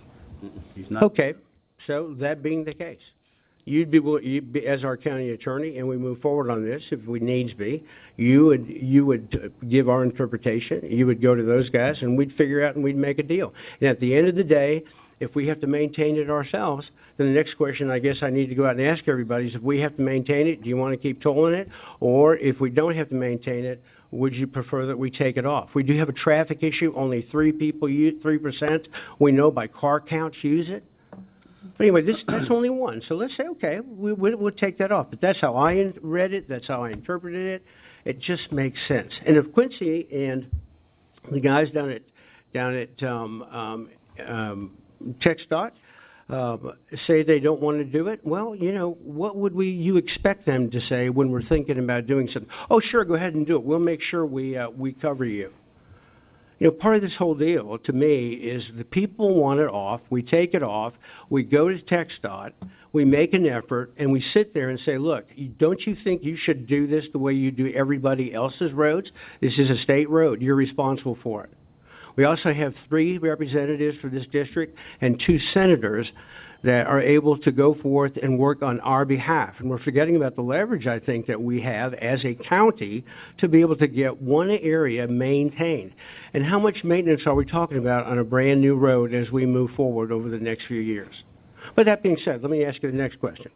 Speaker 3: He's not.
Speaker 1: Okay, so that being the case, you'd be, will- you'd be, as our county attorney, and we move forward on this, if we needs be, you would, you would uh, give our interpretation, you would go to those guys, and we'd figure out and we'd make a deal. And at the end of the day, if we have to maintain it ourselves, then the next question I guess I need to go out and ask everybody is if we have to maintain it, do you want to keep tolling it? Or if we don't have to maintain it, would you prefer that we take it off? We do have a traffic issue, only three people use, three percent, we know by car counts use it. But anyway, this, that's only one, so let's say, okay, we, we, we'll take that off. But that's how I in- read it, that's how I interpreted it, it just makes sense. And if Quincy and the guys down at, down at, um, um, um, TxDOT, uh, say they don't want to do it, well, you know, what would we, you expect them to say when we're thinking about doing something? Oh, sure, go ahead and do it. We'll make sure we, uh, we cover you. You know, part of this whole deal, to me, is the people want it off, we take it off, we go to TxDOT, we make an effort, and we sit there and say, look, you- don't you think you should do this the way you do everybody else's roads? This is a state road, you're responsible for it. We also have three representatives for this district and two senators that are able to go forth and work on our behalf. And we're forgetting about the leverage, I think, that we have as a county to be able to get one area maintained. And how much maintenance are we talking about on a brand-new road as we move forward over the next few years? But that being said, let me ask you the next question.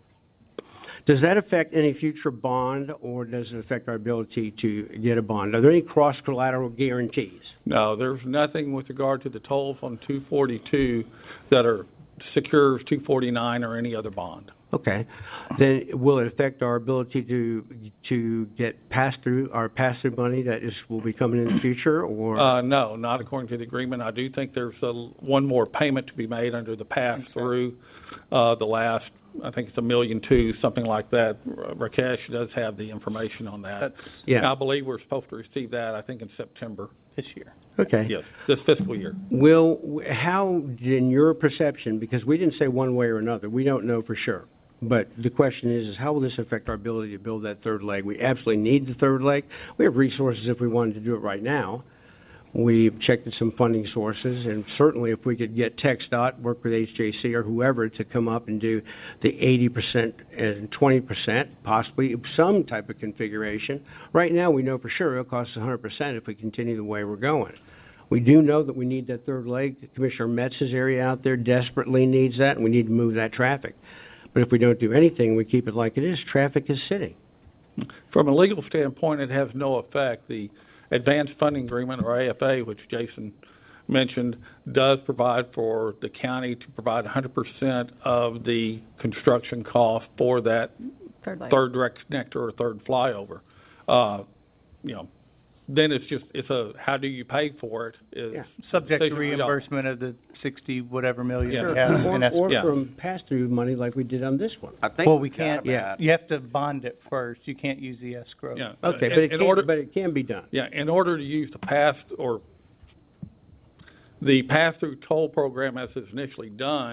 Speaker 1: Does that affect any future bond, or does it affect our ability to get a bond? Are there any cross-collateral guarantees?
Speaker 14: No, there's nothing with regard to the tolls on two forty-two that are secures two forty-nine or any other bond.
Speaker 1: Okay. Then will it affect our ability to to get pass-through, our pass-through money that is, will be coming in the future, or?
Speaker 14: Uh, no, not according to the agreement. I do think there's a, one more payment to be made under the pass-through, uh, the last, I think it's a million two, something like that. Rakesh does have the information on that.
Speaker 1: Yeah.
Speaker 14: I believe we're supposed to receive that, I think, in September.
Speaker 5: This year.
Speaker 1: Okay.
Speaker 14: Yes, this fiscal year.
Speaker 1: Will, how, in your perception, because we didn't say one way or another, we don't know for sure. But the question is, is how will this affect our ability to build that third leg? We absolutely need the third leg. We have resources if we wanted to do it right now. We've checked at some funding sources, and certainly if we could get TxDOT, work with H J C or whoever to come up and do the eighty percent and twenty percent, possibly some type of configuration. Right now, we know for sure it'll cost one hundred percent if we continue the way we're going. We do know that we need that third leg. Commissioner Metz's area out there desperately needs that, and we need to move that traffic. But if we don't do anything, we keep it like it is, traffic is sitting.
Speaker 14: From a legal standpoint, it has no effect. The Advanced Funding Agreement, or A F A, which Jason mentioned, does provide for the county to provide one hundred percent of the construction cost for that
Speaker 8: Third leg.
Speaker 14: third direct connector or third flyover. Uh, you know, then it's just, it's a, how do you pay for it is
Speaker 1: Yeah.
Speaker 5: Subject to
Speaker 14: decision for y'all.
Speaker 5: reimbursement of the sixty whatever million
Speaker 14: Yeah.
Speaker 5: we have
Speaker 1: Or,
Speaker 5: in escrow.
Speaker 1: or
Speaker 14: Yeah.
Speaker 1: from pass-through money like we did on this one.
Speaker 3: I think
Speaker 5: Well, we
Speaker 3: we've
Speaker 5: can't,
Speaker 3: got about-
Speaker 5: you have to bond it first. You can't use the escrow.
Speaker 14: Yeah.
Speaker 1: Okay,
Speaker 14: In-
Speaker 1: but it
Speaker 14: in
Speaker 1: can,
Speaker 14: order-
Speaker 1: but it can be done.
Speaker 14: Yeah, in order to use the pass, or the pass-through toll program as it's initially done,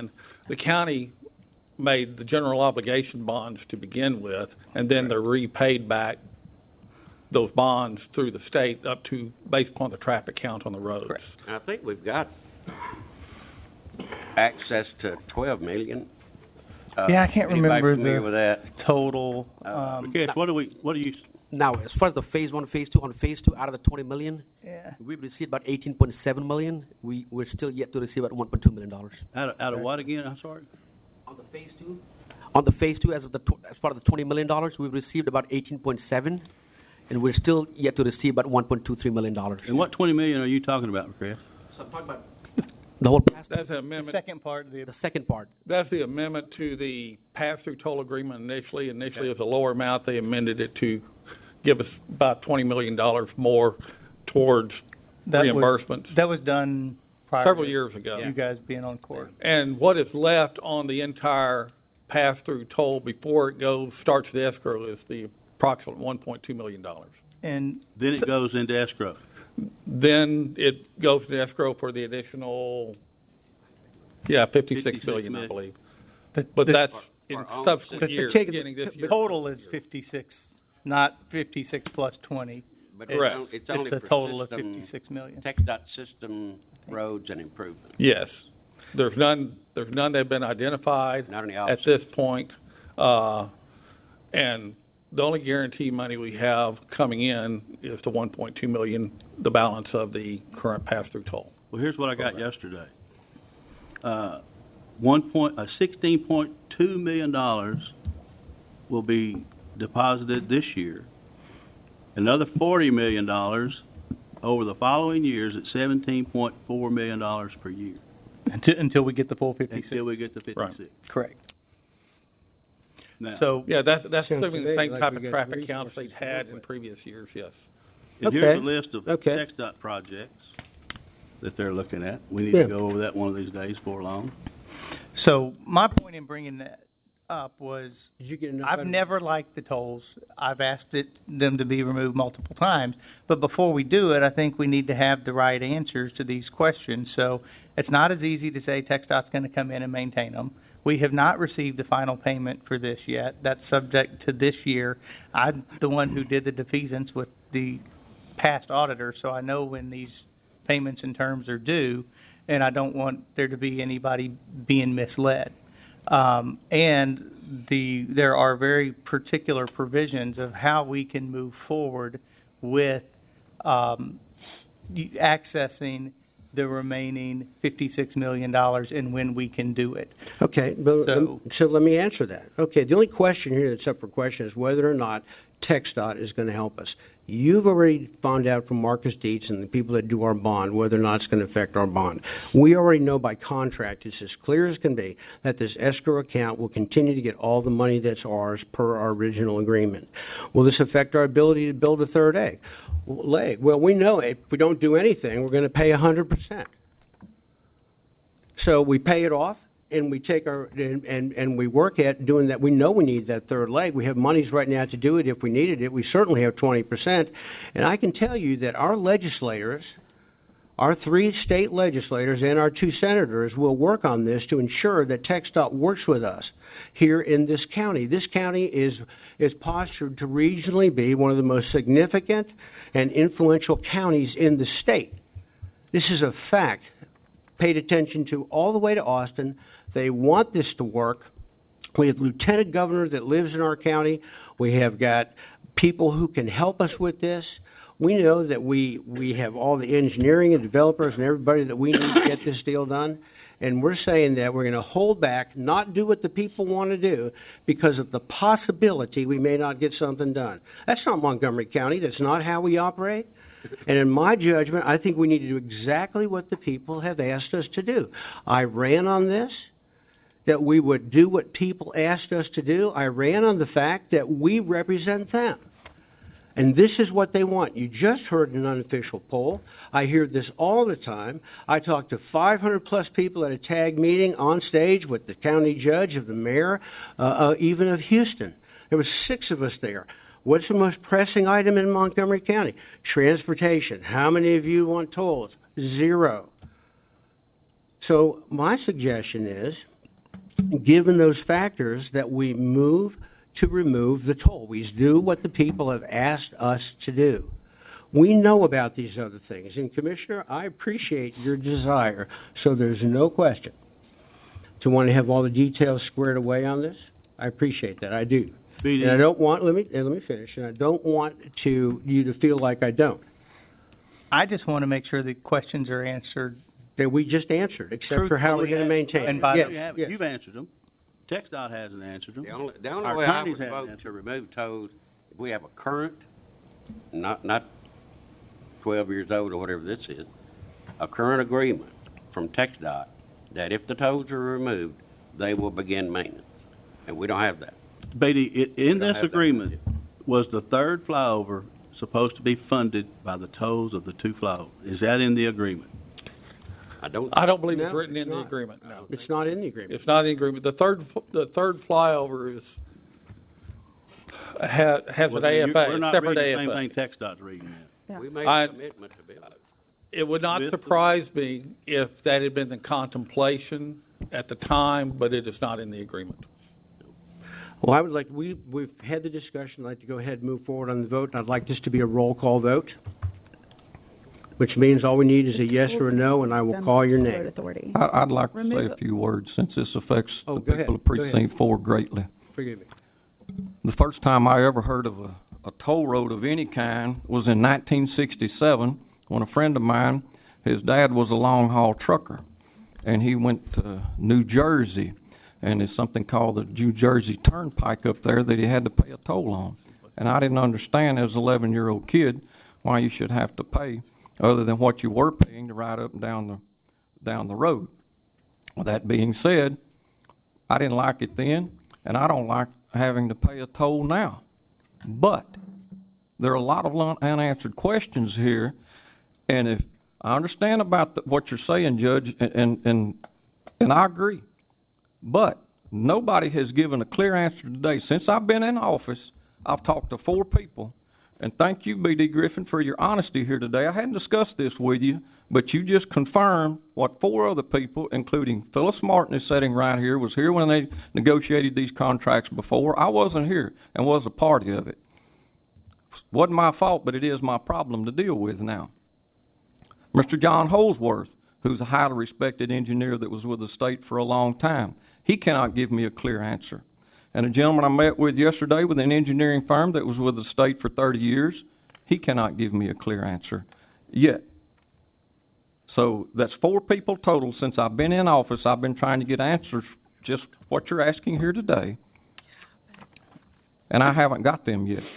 Speaker 14: the county made the general obligation bonds to begin with, and then they're repaid back those bonds through the state up to, based upon the traffic count on the roads.
Speaker 15: I think we've got access to twelve million. Uh,
Speaker 5: Yeah, I can't
Speaker 15: anybody
Speaker 5: remember
Speaker 15: familiar
Speaker 5: the
Speaker 15: with that?
Speaker 5: total,
Speaker 15: Uh,
Speaker 5: um,
Speaker 3: Yes, what do we, what do you,
Speaker 16: Now, as far as the phase one, phase two, on phase two, out of the twenty million,
Speaker 5: yeah.
Speaker 16: we've received about eighteen point seven million. We, we're still yet to receive about one point two million dollars.
Speaker 3: out of, out of what again, I'm sorry?
Speaker 16: On the phase two? On the phase two, as of the, tw- as part of the twenty million dollars, we've received about eighteen point seven, and we're still yet to receive about one point two three million dollars.
Speaker 3: And what twenty million are you talking about, Chris?
Speaker 16: So I'm talking about the whole pass.
Speaker 14: That's an amendment.
Speaker 5: Second part of the,
Speaker 16: The second part.
Speaker 14: That's the amendment to the pass-through toll agreement initially. Initially, it was a lower amount. They amended it to give us about twenty million dollars more towards
Speaker 5: that was,
Speaker 14: reimbursement
Speaker 5: that was done prior
Speaker 14: several
Speaker 5: to
Speaker 14: years ago.
Speaker 5: you guys being on court.
Speaker 14: And what is left on the entire pass-through toll before it goes, starts the escrow is the approximate one point two million dollars.
Speaker 5: And
Speaker 3: Then it goes into escrow.
Speaker 14: Then it goes to escrow for the additional, yeah, fifty-six
Speaker 3: fifty-six
Speaker 14: million, I
Speaker 3: million.
Speaker 14: believe.
Speaker 5: the,
Speaker 14: But
Speaker 5: the,
Speaker 14: that's in
Speaker 15: our own
Speaker 14: subsequent
Speaker 5: system.
Speaker 14: years,
Speaker 5: Take-
Speaker 14: beginning this
Speaker 5: the
Speaker 14: year.
Speaker 5: total is fifty-six, not fifty-six plus twenty.
Speaker 15: But
Speaker 14: Correct.
Speaker 15: it's, on- it's
Speaker 5: It's
Speaker 15: only
Speaker 5: a
Speaker 15: for
Speaker 5: total of
Speaker 15: system,
Speaker 5: fifty-six million.
Speaker 15: TxDOT system roads and improvement,
Speaker 14: Yes. There's none, there's none that have been identified
Speaker 15: not only
Speaker 14: at
Speaker 15: office.
Speaker 14: this point. Uh, and the only guarantee money we have coming in is the one point two million, the balance of the current pass-through toll.
Speaker 3: Well, here's what I got yesterday. Uh, one point, uh, sixteen point two million dollars will be deposited this year. Another forty million dollars over the following years at seventeen point four million dollars per year,
Speaker 5: Until, until we get the full fifty-six.
Speaker 3: until we get to fifty-six.
Speaker 5: Correct.
Speaker 3: Now,
Speaker 5: So,
Speaker 14: Yeah, that's, that's
Speaker 10: Sounds
Speaker 14: assuming
Speaker 10: to
Speaker 14: the
Speaker 10: me
Speaker 14: same
Speaker 10: like
Speaker 14: type
Speaker 10: we
Speaker 14: of
Speaker 10: got
Speaker 14: traffic counts
Speaker 10: resources
Speaker 14: they'd
Speaker 10: to work
Speaker 14: had in
Speaker 10: with.
Speaker 14: previous years, yes.
Speaker 3: and here's
Speaker 10: Okay.
Speaker 3: a list of
Speaker 10: Okay.
Speaker 3: TxDOT projects that they're looking at. We need
Speaker 10: Yeah.
Speaker 3: to go over that one of these days before long.
Speaker 5: so my point in bringing that up was
Speaker 10: Did you get enough?
Speaker 5: I've never liked the tolls. I've asked it, them to be removed multiple times. But before we do it, I think we need to have the right answers to these questions. So it's not as easy to say TxDOT's going to come in and maintain them. We have not received the final payment for this yet. That's subject to this year. I'm the one who did the defeasance with the past auditor, so I know when these payments and terms are due, and I don't want there to be anybody being misled. Um, and the, there are very particular provisions of how we can move forward with, um, y- accessing the remaining fifty-six million dollars and when we can do it.
Speaker 1: Okay, but,
Speaker 5: So-
Speaker 1: so let me answer that. Okay, the only question here that's up for question is whether or not TxDOT is going to help us. You've already found out from Marcus Dietz and the people that do our bond whether or not it's going to affect our bond. We already know by contract, it's as clear as can be, that this escrow account will continue to get all the money that's ours per our original agreement. Will this affect our ability to build a third egg? leg? Well, we know if we don't do anything, we're going to pay one hundred percent. So we pay it off, and we take our and, and and we work at doing that. We know we need that third leg. We have monies right now to do it if we needed it. We certainly have twenty percent. And I can tell you that our legislators, our three state legislators and our two senators will work on this to ensure that TxDOT works with us here in this county. This county is is postured to regionally be one of the most significant and influential counties in the state. This is a fact. Paid attention to all the way to Austin. They want this to work. We have lieutenant governor that lives in our county. We have got people who can help us with this. We know that we, we have all the engineering and developers and everybody that we need to get this deal done. And we're saying that we're going to hold back, not do what the people want to do, because of the possibility we may not get something done. That's not Montgomery County. That's not how we operate. And in my judgment, I think we need to do exactly what the people have asked us to do. I ran on this, that we would do what people asked us to do. I ran on the fact that we represent them. And this is what they want. You just heard an unofficial poll. I hear this all the time. I talked to five hundred plus people at a TAG meeting on stage with the county judge, of the mayor, uh, uh, even of Houston. There were six of us there. What's the most pressing item in Montgomery County? Transportation. How many of you want tolls? Zero. So my suggestion is given those factors, that we move to remove the toll. We do what the people have asked us to do. We know about these other things, and Commissioner, I appreciate your desire, so there's no question, to want to have all the details squared away on this. I appreciate that, I do.
Speaker 3: B D.
Speaker 1: And I don't want, let me, and let me finish, and I don't want to, you to feel like I don't.
Speaker 5: I just want to make sure the questions are answered.
Speaker 1: That we just answered, except for how we're going to maintain it.
Speaker 5: And by
Speaker 1: Yeah,
Speaker 3: You have,
Speaker 1: yeah.
Speaker 3: You've answered them. TxDOT hasn't answered them.
Speaker 15: The only, the only
Speaker 3: Our
Speaker 15: way I
Speaker 3: attorneys
Speaker 15: would
Speaker 3: haven't
Speaker 15: vote
Speaker 3: answered
Speaker 15: to remove tolls, if we have a current, not, not twelve years old or whatever this is, a current agreement from TxDOT that if the tolls are removed, they will begin maintenance. And we don't have that.
Speaker 3: Beatty, i- in
Speaker 15: We don't
Speaker 3: this
Speaker 15: have that
Speaker 3: agreement,
Speaker 15: budget.
Speaker 3: was the third flyover supposed to be funded by the tolls of the two flyovers? Is that in the agreement?
Speaker 15: I don't.
Speaker 14: I don't believe
Speaker 1: No,
Speaker 14: it's written
Speaker 1: it's
Speaker 14: in the
Speaker 1: not.
Speaker 14: agreement, no.
Speaker 1: It's not in the agreement.
Speaker 14: It's not in the agreement. The third, f- the third flyover is, ha- has
Speaker 3: Well,
Speaker 14: an
Speaker 3: you-
Speaker 14: A F
Speaker 3: We're
Speaker 14: A,
Speaker 3: not
Speaker 14: separate
Speaker 3: reading
Speaker 14: A
Speaker 3: the
Speaker 14: F A.
Speaker 3: same thing TxDOT's reading that.
Speaker 15: We made
Speaker 14: I-
Speaker 15: a commitment to build it.
Speaker 14: It would not
Speaker 3: With the-
Speaker 14: surprise me if that had been the contemplation at the time, but it is not in the agreement.
Speaker 1: Well, I would like, we, we've had the discussion, I'd like to go ahead and move forward on the vote, and I'd like this to be a roll call vote, which means all we need is a yes or a no, and I will call your name.
Speaker 8: Authority.
Speaker 6: I, I'd like to say
Speaker 8: Remove
Speaker 6: a few words since this affects
Speaker 1: Oh,
Speaker 6: the
Speaker 1: go ahead.
Speaker 6: people of
Speaker 1: Go ahead.
Speaker 6: precinct four greatly.
Speaker 1: Forgive me.
Speaker 6: The first time I ever heard of a, a toll road of any kind was in nineteen sixty-seven, when a friend of mine, his dad was a long-haul trucker, and he went to New Jersey, and there's something called the New Jersey Turnpike up there that he had to pay a toll on. And I didn't understand as an eleven-year-old kid why you should have to pay other than what you were paying to ride up and down the, down the road. With that being said, I didn't like it then, and I don't like having to pay a toll now. But there are a lot of un- unanswered questions here, and if I understand about the, what you're saying, Judge, and, and, and, and I agree, but nobody has given a clear answer today. Since I've been in office, I've talked to four people, and thank you, B D Griffin, for your honesty here today. I hadn't discussed this with you, but you just confirmed what four other people, including Phyllis Martin, is sitting right here, was here when they negotiated these contracts before. I wasn't here and was a party of it. Wasn't my fault, but it is my problem to deal with now. Mister John Holsworth, who's a highly respected engineer that was with the state for a long time, he cannot give me a clear answer. And a gentleman I met with yesterday with an engineering firm that was with the state for thirty years, he cannot give me a clear answer yet. So that's four people total. Since I've been in office, I've been trying to get answers, just what you're asking here today, and I haven't got them yet.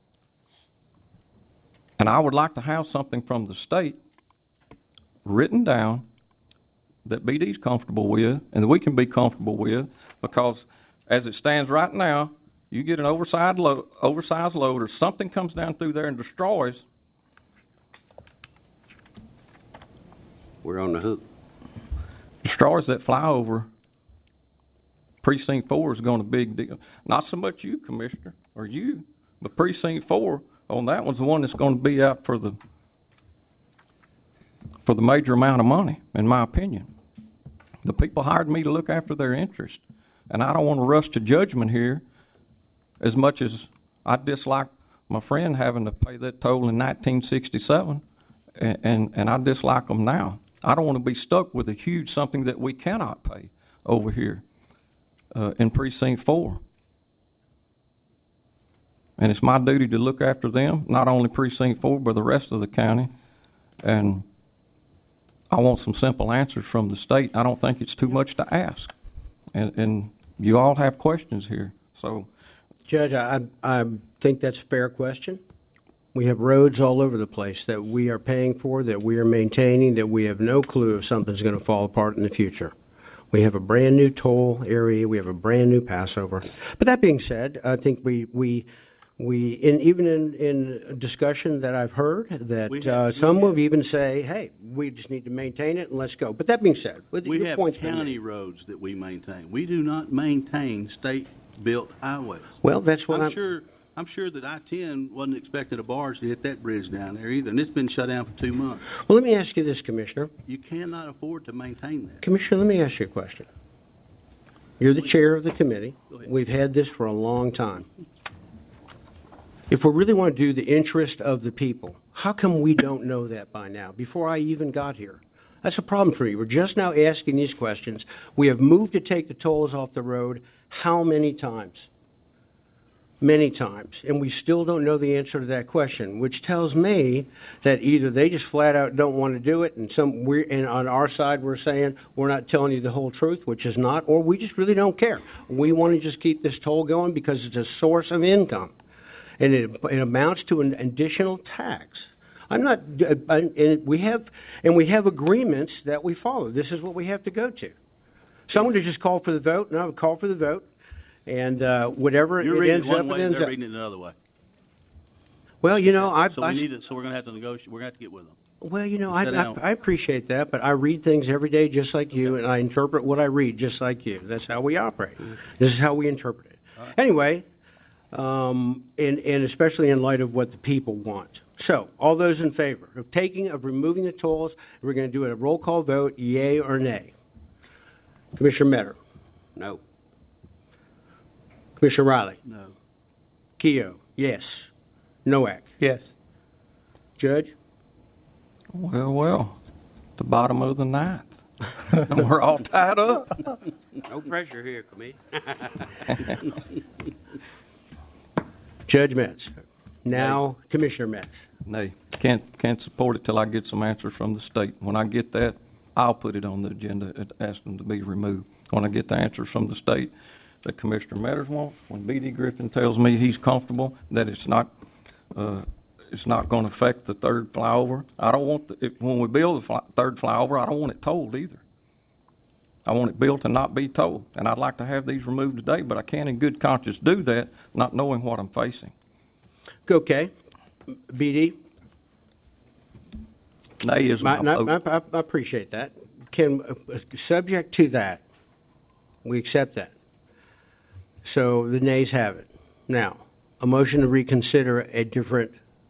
Speaker 6: And I would like to have something from the state written down that B D's comfortable with and that we can be comfortable with, because as it stands right now, you get an oversized load, oversized load or something comes down through there and destroys,
Speaker 15: We're on the hook.
Speaker 6: destroys that flyover. Precinct four is going to be a big deal. Not so much you, Commissioner, or you, but Precinct four on that one's the one that's going to be out for the for the major amount of money, in my opinion. The people hired me to look after their interest, and I don't want to rush to judgment here as much as I dislike my friend having to pay that toll in nineteen sixty-seven, and, and, and I dislike them now. I don't want to be stuck with a huge something that we cannot pay over here uh, in Precinct four. And it's my duty to look after them, not only Precinct four, but the rest of the county. And I want some simple answers from the state. I don't think it's too much to ask. And, and you all have questions here, so.
Speaker 1: Judge, I, I think that's a fair question. We have roads all over the place that we are paying for, that we are maintaining, that we have no clue if something's going to fall apart in the future. We have a brand-new toll area. We have a brand-new Passover. But that being said, I think we, we, we in, even in, in discussion that I've heard, that
Speaker 3: We
Speaker 1: uh,
Speaker 3: have-
Speaker 1: some
Speaker 3: we
Speaker 1: will even say, hey, we just need to maintain it and let's go. But that being said, with
Speaker 3: We
Speaker 1: your
Speaker 3: have
Speaker 1: point's been made.
Speaker 3: county roads that we maintain. We do not maintain state-built highways.
Speaker 1: Well, that's what
Speaker 3: I'm
Speaker 1: I'm...
Speaker 3: sure, I'm sure that I ten wasn't expecting a barge to hit that bridge down there either, and it's been shut down for two months.
Speaker 1: Well, let me ask you this, Commissioner.
Speaker 3: You cannot afford to maintain that.
Speaker 1: Commissioner, let me ask you a question. You're the chair of the committee. We've had this for a long time. If we really want to do the interest of the people, how come we don't know that by now, before I even got here? That's a problem for me. We're just now asking these questions. We have moved to take the tolls off the road how many times? Many times. And we still don't know the answer to that question, which tells me that either they just flat out don't want to do it, and some we're and on our side we're saying we're not telling you the whole truth, which is not, or we just really don't care. We want to just keep this toll going because it's a source of income, and it, it amounts to an additional tax. I'm not, uh, and we have, and we have agreements that we follow. This is what we have to go to. Someone to just call for the vote, and I would call for the vote, and uh, whatever
Speaker 3: You're
Speaker 1: it
Speaker 3: reading
Speaker 1: ends
Speaker 3: it one
Speaker 1: up,
Speaker 3: way,
Speaker 1: it ends
Speaker 3: they're
Speaker 1: up.
Speaker 3: reading it another way.
Speaker 1: Well, you know, I,
Speaker 3: So
Speaker 1: I
Speaker 3: we need to, so we're gonna have to negotiate, we're gonna have to get with them.
Speaker 1: well, you know, I,
Speaker 3: Sit down.
Speaker 1: I I appreciate that, but I read things every day just like you, and I interpret what I read just like you. That's how we operate. This is how we interpret it. Anyway, um, and and especially in light of what the people want. So, all those in favor of taking, of removing the tolls, we're going to do a roll call vote, yay or nay. Commissioner Metter.
Speaker 15: No.
Speaker 1: Commissioner Riley.
Speaker 3: No.
Speaker 1: Keough, yes. Noack.
Speaker 5: Yes.
Speaker 1: Judge?
Speaker 6: Well, well, the bottom of the ninth. And we're all tied up.
Speaker 15: No pressure here, Committee.
Speaker 1: Judge Metz. Now, Commissioner Metz.
Speaker 6: Nay, can't, can't support it till I get some answers from the state. When I get that, I'll put it on the agenda and ask them to be removed. When I get the answers from the state that Commissioner Metters wants, when B D Griffin tells me he's comfortable that it's not, uh, it's not gonna affect the third flyover, I don't want, the, if, when we build the fly, third flyover, I don't want it tolled either. I want it built and not be tolled, and I'd like to have these removed today, but I can't in good conscience do that, not knowing what I'm facing.
Speaker 1: Okay. B D?
Speaker 6: Nay is my
Speaker 1: My-
Speaker 6: vote.
Speaker 1: I, I, I appreciate that. Can, uh, subject to that, we accept that. So the nays have it. Now, a motion to reconsider a different,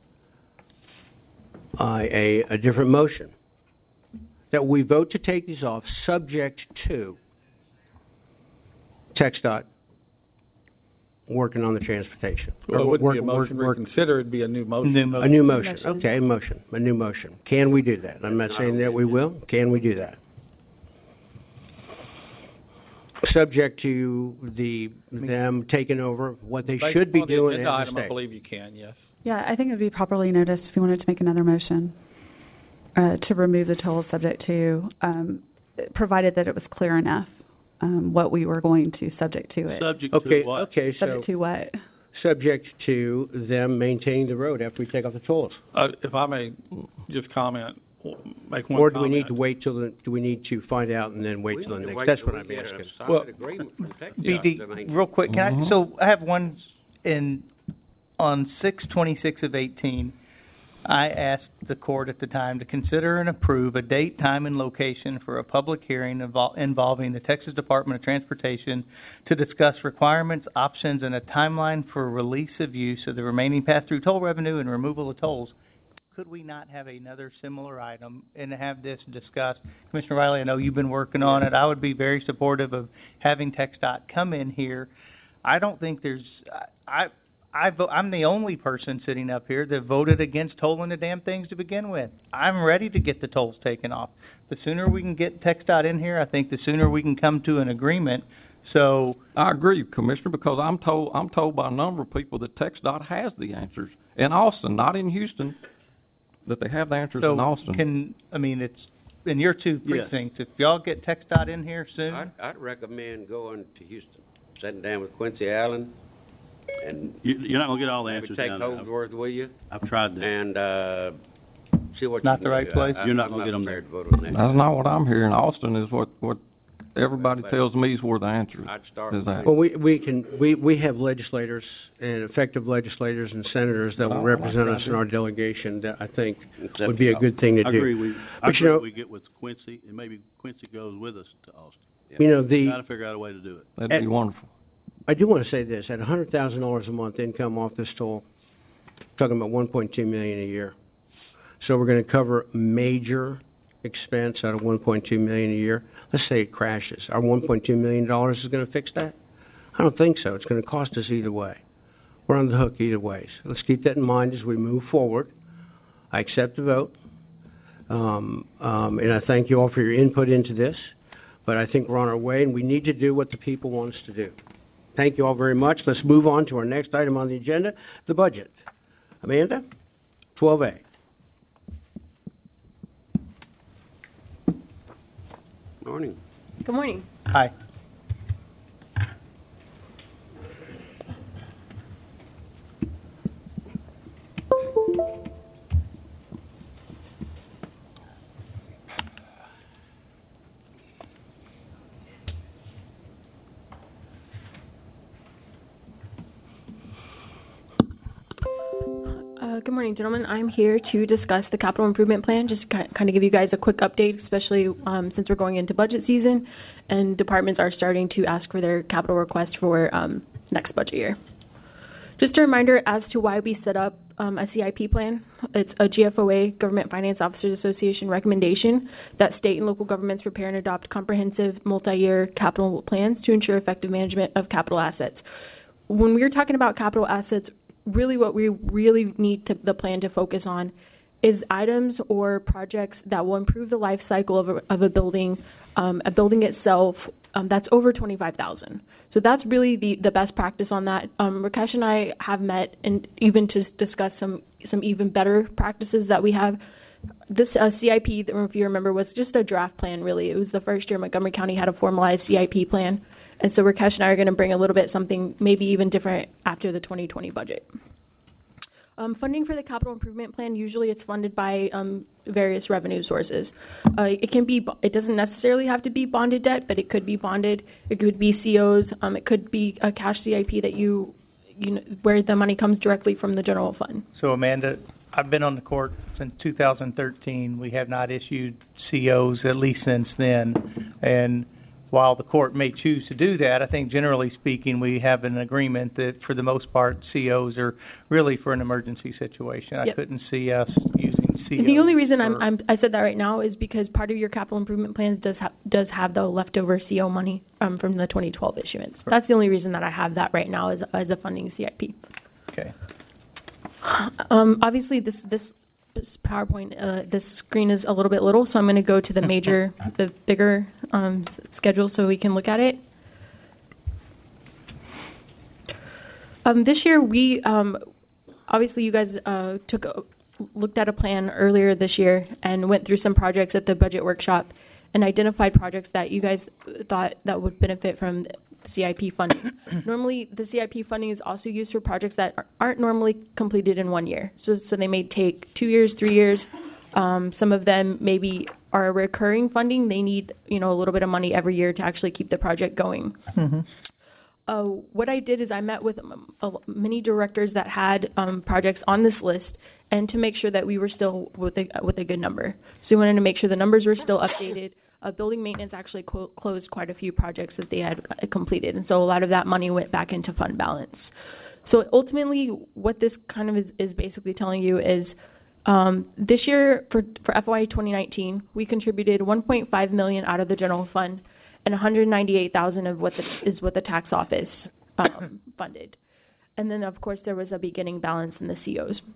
Speaker 1: uh, a, a different motion. That we vote to take these off, subject to TxDOT working on the transportation.
Speaker 14: Well, it
Speaker 1: Or
Speaker 14: wouldn't be a
Speaker 1: work-
Speaker 14: motion to
Speaker 1: work-
Speaker 14: reconsider, it'd be a new motion.
Speaker 5: New
Speaker 1: A new motion,
Speaker 8: Motion.
Speaker 1: okay, motion, a new motion. Can we do that? I'm not saying that we will, can we do that? Subject to the, them taking over what they should be doing
Speaker 14: Based
Speaker 1: as
Speaker 14: on the agenda
Speaker 1: a
Speaker 14: item, I
Speaker 1: state.
Speaker 14: believe you can, yes.
Speaker 17: Yeah, I think it would be properly noticed if you wanted to make another motion uh, to remove the toll subject to, um, provided that it was clear enough um, what we were going to subject to it.
Speaker 3: Subject to
Speaker 1: Okay,
Speaker 3: what?
Speaker 1: okay, so,
Speaker 17: Subject to what?
Speaker 1: subject to them maintaining the road after we take off the tolls.
Speaker 14: Uh, if I may just comment, make one
Speaker 1: Or do we
Speaker 14: comment.
Speaker 1: need to wait till, the? do we need to find out and then wait
Speaker 15: We
Speaker 1: till the
Speaker 15: need to
Speaker 1: next?
Speaker 15: wait
Speaker 1: That's
Speaker 15: till
Speaker 1: what
Speaker 15: we
Speaker 1: I'm
Speaker 15: get a
Speaker 1: asking.
Speaker 15: solid
Speaker 5: Well,
Speaker 15: agreement from Texas.
Speaker 5: B D,
Speaker 15: I mean,
Speaker 5: real quick, can I,
Speaker 6: Mhm.
Speaker 5: so I have one in, on six twenty-six of eighteen, I asked the court at the time to consider and approve a date, time, and location for a public hearing invol- involving the Texas Department of Transportation to discuss requirements, options, and a timeline for release of use of the remaining pass-through toll revenue and removal of tolls. Could we not have another similar item and have this discussed? Commissioner Riley, I know you've been working on it. I would be very supportive of having TxDOT come in here. I don't think there's, I, I, vo- I'm the only person sitting up here that voted against tolling the damn things to begin with. I'm ready to get the tolls taken off. The sooner we can get TxDOT in here, I think the sooner we can come to an agreement. So,
Speaker 6: I agree, Commissioner, because I'm told, I'm told by a number of people that TxDOT has the answers in Austin, not in Houston, that they have the answers in
Speaker 5: so
Speaker 6: Austin.
Speaker 5: can, I mean, it's in your two
Speaker 3: Yes.
Speaker 5: precincts. If y'all get TxDOT in here soon,
Speaker 15: I'd, I'd recommend going to Houston, sitting down with Quincy Allen, and
Speaker 3: You, you're not gonna get all the
Speaker 15: maybe
Speaker 3: answers
Speaker 15: take
Speaker 3: down there. I've,
Speaker 15: Holdsworth with you,
Speaker 3: I've tried that.
Speaker 15: and, uh, see what you
Speaker 5: Not
Speaker 15: can
Speaker 5: the right
Speaker 15: do.
Speaker 5: place?
Speaker 15: I-
Speaker 3: You're not
Speaker 15: I'm
Speaker 3: gonna get 'em there.
Speaker 15: prepared to vote on that.
Speaker 6: That's not what I'm hearing. Austin is what, what everybody tells me is where the answer is.
Speaker 15: I'd start
Speaker 6: is
Speaker 15: with
Speaker 6: that.
Speaker 1: Well, we, we can, we, we have legislators and effective legislators and senators that will
Speaker 6: Oh,
Speaker 1: represent
Speaker 6: I
Speaker 1: us in our delegation that I think
Speaker 15: Except
Speaker 1: would be a
Speaker 15: y'all.
Speaker 1: good thing to
Speaker 3: I
Speaker 1: do.
Speaker 3: agree, we, I
Speaker 1: But you
Speaker 3: agree
Speaker 1: know-
Speaker 3: we get with Quincy, and maybe Quincy goes with us to Austin.
Speaker 1: You know, the,
Speaker 3: Gotta figure out a way to do it.
Speaker 6: That'd be wonderful.
Speaker 1: I do want to say this, at a hundred thousand dollars a month income off this toll, talking about one point two million a year. So we're going to cover major expense out of one point two million dollars a year. Let's say it crashes. Our one point two million dollars is going to fix that? I don't think so. It's going to cost us either way. We're on the hook either way. So let's keep that in mind as we move forward. I accept the vote, um, um, and I thank you all for your input into this, but I think we're on our way, and we need to do what the people want us to do. Thank you all very much. Let's move on to our next item on the agenda, the budget. Amanda, twelve A.
Speaker 15: Morning.
Speaker 18: Good morning.
Speaker 5: Hi.
Speaker 8: Uh, good morning, gentlemen. I'm here to discuss the capital improvement plan, just ki- kind of give you guys a quick update, especially um, since we're going into budget season and departments are starting to ask for their capital request for um, next budget year. Just a reminder as to why we set up um, a C I P plan. It's a G F O A, Government Finance Officers Association recommendation that state and local governments prepare and adopt comprehensive multi-year capital plans to ensure effective management of capital assets. When we're talking about capital assets, really what we really need to, the plan to focus on is items or projects that will improve the life cycle of a, of a building, um, a building itself um, that's over twenty-five thousand. So that's really the, the best practice on that. Um, Rakesh and I have met and even to discuss some, some even better practices that we have. This uh, C I P, if you remember, was just a draft plan really. It was the first year Montgomery County had a formalized C I P plan. And so Rakesh and I are going to bring a little bit something maybe even different after the twenty twenty budget. Um, funding for the capital improvement plan, usually it's funded by um, various revenue sources. Uh, it can be, it doesn't necessarily have to be bonded debt, but it could be bonded. It could be C Os. Um, it could be a cash C I P that you, you know, where the money comes directly from the general fund.
Speaker 5: So Amanda, I've been on the court since two thousand thirteen. We have not issued C Os at least since then. And while the court may choose to do that, I think generally speaking, we have an agreement that for the most part, C Os are really for an emergency situation. I
Speaker 8: Yep.
Speaker 5: couldn't see us using C Os.
Speaker 8: And the only reason I'm,
Speaker 5: for-
Speaker 8: I'm, I said that right now is because part of your capital improvement plans does have, does have the leftover C O money um, from the twenty twelve issuance. That's the only reason that I have that right now as, as a funding C I P.
Speaker 5: Okay.
Speaker 8: Um, obviously, this, this, this PowerPoint, uh, this screen is a little bit little, so I'm going to go to the major, the bigger um, schedule so we can look at it. Um, this year, we, um, obviously, you guys uh, took a, looked at a plan earlier this year and went through some projects at the budget workshop and identified projects that you guys thought that would benefit from C I P funding. Normally, the C I P funding is also used for projects that aren't normally completed in one year. So, so they may take two years, three years. Um, some of them maybe are recurring funding. They need, you know, a little bit of money every year to actually keep the project going.
Speaker 5: Mm-hmm.
Speaker 8: Uh, what I did is I met with um, uh, many directors that had um, projects on this list, and to make sure that we were still with a with a good number. So we wanted to make sure the numbers were still updated. Uh, building maintenance actually co- closed quite a few projects that they had uh, completed, and so a lot of that money went back into fund balance. So ultimately, what this kind of is, is basically telling you is um, this year for for F Y twenty nineteen, we contributed one point five million dollars out of the general fund, and one hundred ninety-eight thousand dollars of what the, is what the tax office um, funded. And then, of course, there was a beginning balance in the C Os.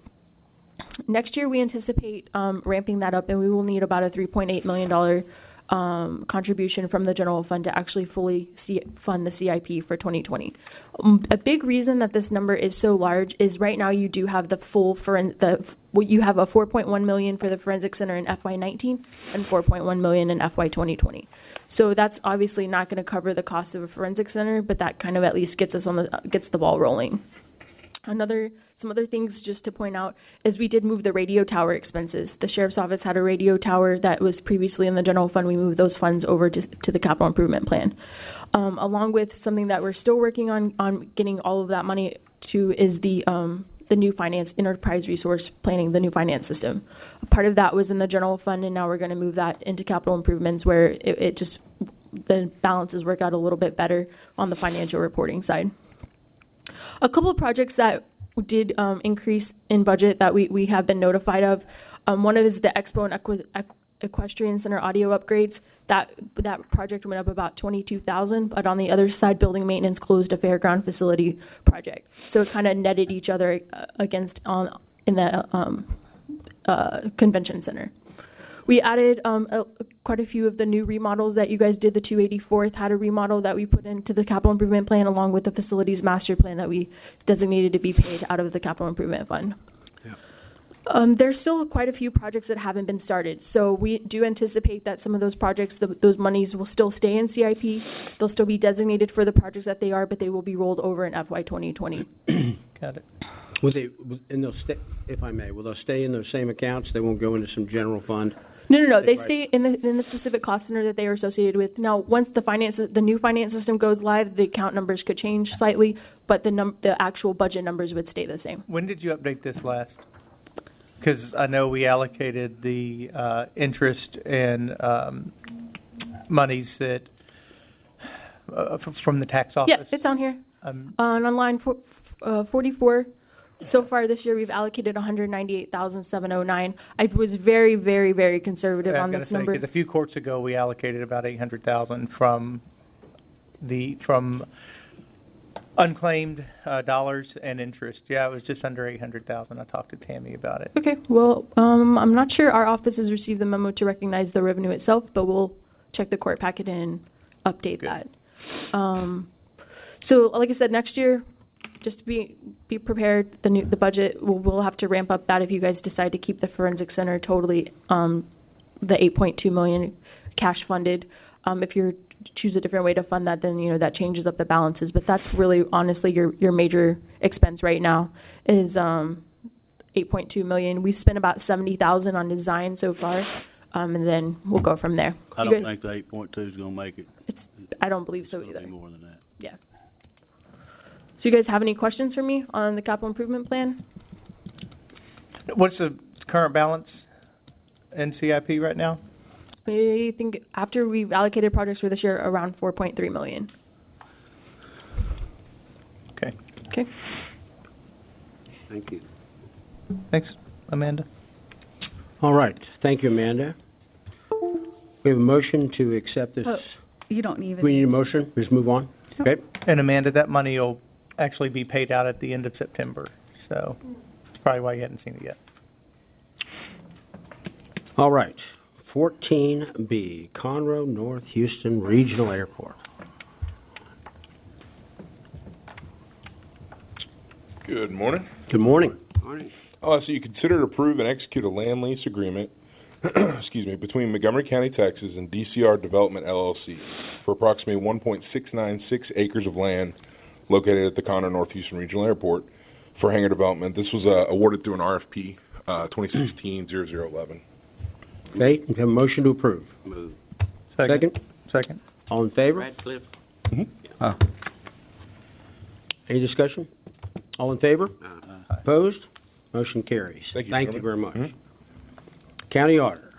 Speaker 8: Next year, we anticipate um, ramping that up, and we will need about a three point eight million dollars um, contribution from the general fund to actually fully see, fund the C I P for twenty twenty. Um, a big reason that this number is so large is right now you do have the full foren- the you have a four point one million dollars for the forensic center in F Y nineteen and four point one million dollars in F Y twenty twenty. So that's obviously not going to cover the cost of a forensic center, but that kind of at least gets us on the gets the ball rolling. Another some other things just to point out is we did move the radio tower expenses. The sheriff's office had a radio tower that was previously in the general fund. We moved those funds over to, to the capital improvement plan. Um, along with something that we're still working on on getting all of that money to is the um, the new finance enterprise resource planning, the new finance system. A part of that was in the general fund, and now we're going to move that into capital improvements where it, it just the balances work out a little bit better on the financial reporting side. A couple of projects that did um, increase in budget that we, we have been notified of. Um, one is the Expo and Equi- equestrian center audio upgrades, that, that project went up about twenty-two thousand, but on the other side, building maintenance closed a fairground facility project. So it kind of netted each other uh, against, on, in the, um, uh, convention center. We added, um, a, quite a few of the new remodels that you guys did. The two eighty-fourth had a remodel that we put into the capital improvement plan, along with the facilities master plan that we designated to be paid out of the capital improvement fund. Um, there's still quite a few projects that haven't been started, so we do anticipate that some of those projects, the, those monies will still stay in C I P. They'll still be designated for the projects that they are, but they will be rolled over in F Y twenty twenty.
Speaker 5: Got it.
Speaker 1: Will they, and they'll stay, if I may, will they stay in those same accounts? They won't go into some general fund?
Speaker 8: No, no, no. They
Speaker 1: Right.
Speaker 8: stay in the in the specific cost center that they are associated with. Now, once the finance the new finance system goes live, the account numbers could change slightly, but the num the actual budget numbers would stay the same.
Speaker 5: When did you update this last? Because I know we allocated the uh, interest and um, monies that uh, f- from the tax office.
Speaker 8: Yeah, it's on here.
Speaker 5: Um,
Speaker 8: On on line four, uh, forty-four. So far this year, we've allocated one hundred ninety-eight thousand seven hundred nine. I was very, very, very conservative
Speaker 5: I
Speaker 8: on
Speaker 5: was
Speaker 8: this
Speaker 5: gonna say,
Speaker 8: number.
Speaker 5: 'cause a few courts ago, we allocated about eight hundred thousand from the from unclaimed uh, dollars and interest. Yeah, it was just under eight hundred thousand. I talked to Tammy about it.
Speaker 8: Okay, well, um, I'm not sure our office has received the memo to recognize the revenue itself, but we'll check the court packet and update
Speaker 5: Good.
Speaker 8: that. Um, so, like I said, next year, just be be prepared. The new the budget we'll, we'll have to ramp up that if you guys decide to keep the forensic center totally um, the eight point two million cash funded. Um, if you choose a different way to fund that, then you know that changes up the balances. But that's really honestly your your major expense right now is um, eight point two million. We spent about seventy thousand on design so far, um, and then we'll go from there.
Speaker 3: I
Speaker 8: You
Speaker 3: don't
Speaker 8: guys-
Speaker 3: think the eight point two is gonna make it.
Speaker 8: I don't believe so
Speaker 3: It's gonna
Speaker 8: either.
Speaker 3: be more than that.
Speaker 8: Yeah. So you guys have any questions for me on the capital improvement plan?
Speaker 5: What's the current balance in C I P right now?
Speaker 8: I think after we've allocated projects for this year, around four point three million.
Speaker 5: Okay.
Speaker 8: Okay.
Speaker 15: Thank you.
Speaker 5: Thanks, Amanda.
Speaker 1: All right, thank you, Amanda. We have a motion to accept this.
Speaker 17: Oh, you don't even.
Speaker 1: Do we need a motion? Just move on? Okay.
Speaker 5: And Amanda, that money will actually be paid out at the end of September, so that's probably why you hadn't seen it yet.
Speaker 1: All right. Fourteen B, Conroe North Houston Regional Airport.
Speaker 18: Good morning.
Speaker 1: Good morning.
Speaker 15: Morning.
Speaker 18: Uh, so you consider to approve and execute a land lease agreement, excuse me, between Montgomery County, Texas and D C R Development L L C for approximately one point six nine six acres of land located at the Conroe North Houston Regional Airport for hangar development. This was uh, awarded through an R F P, uh, twenty sixteen dash zero zero one one.
Speaker 1: Okay, we have a motion to approve.
Speaker 15: Move.
Speaker 1: Second?
Speaker 5: Second.
Speaker 1: All in favor?
Speaker 15: Radcliffe?
Speaker 6: Uh,
Speaker 1: Any discussion? All in favor?
Speaker 15: Uh,
Speaker 1: Opposed? Motion carries.
Speaker 18: Thank you,
Speaker 1: Thank you very
Speaker 18: gentlemen.
Speaker 1: much. County Auditor.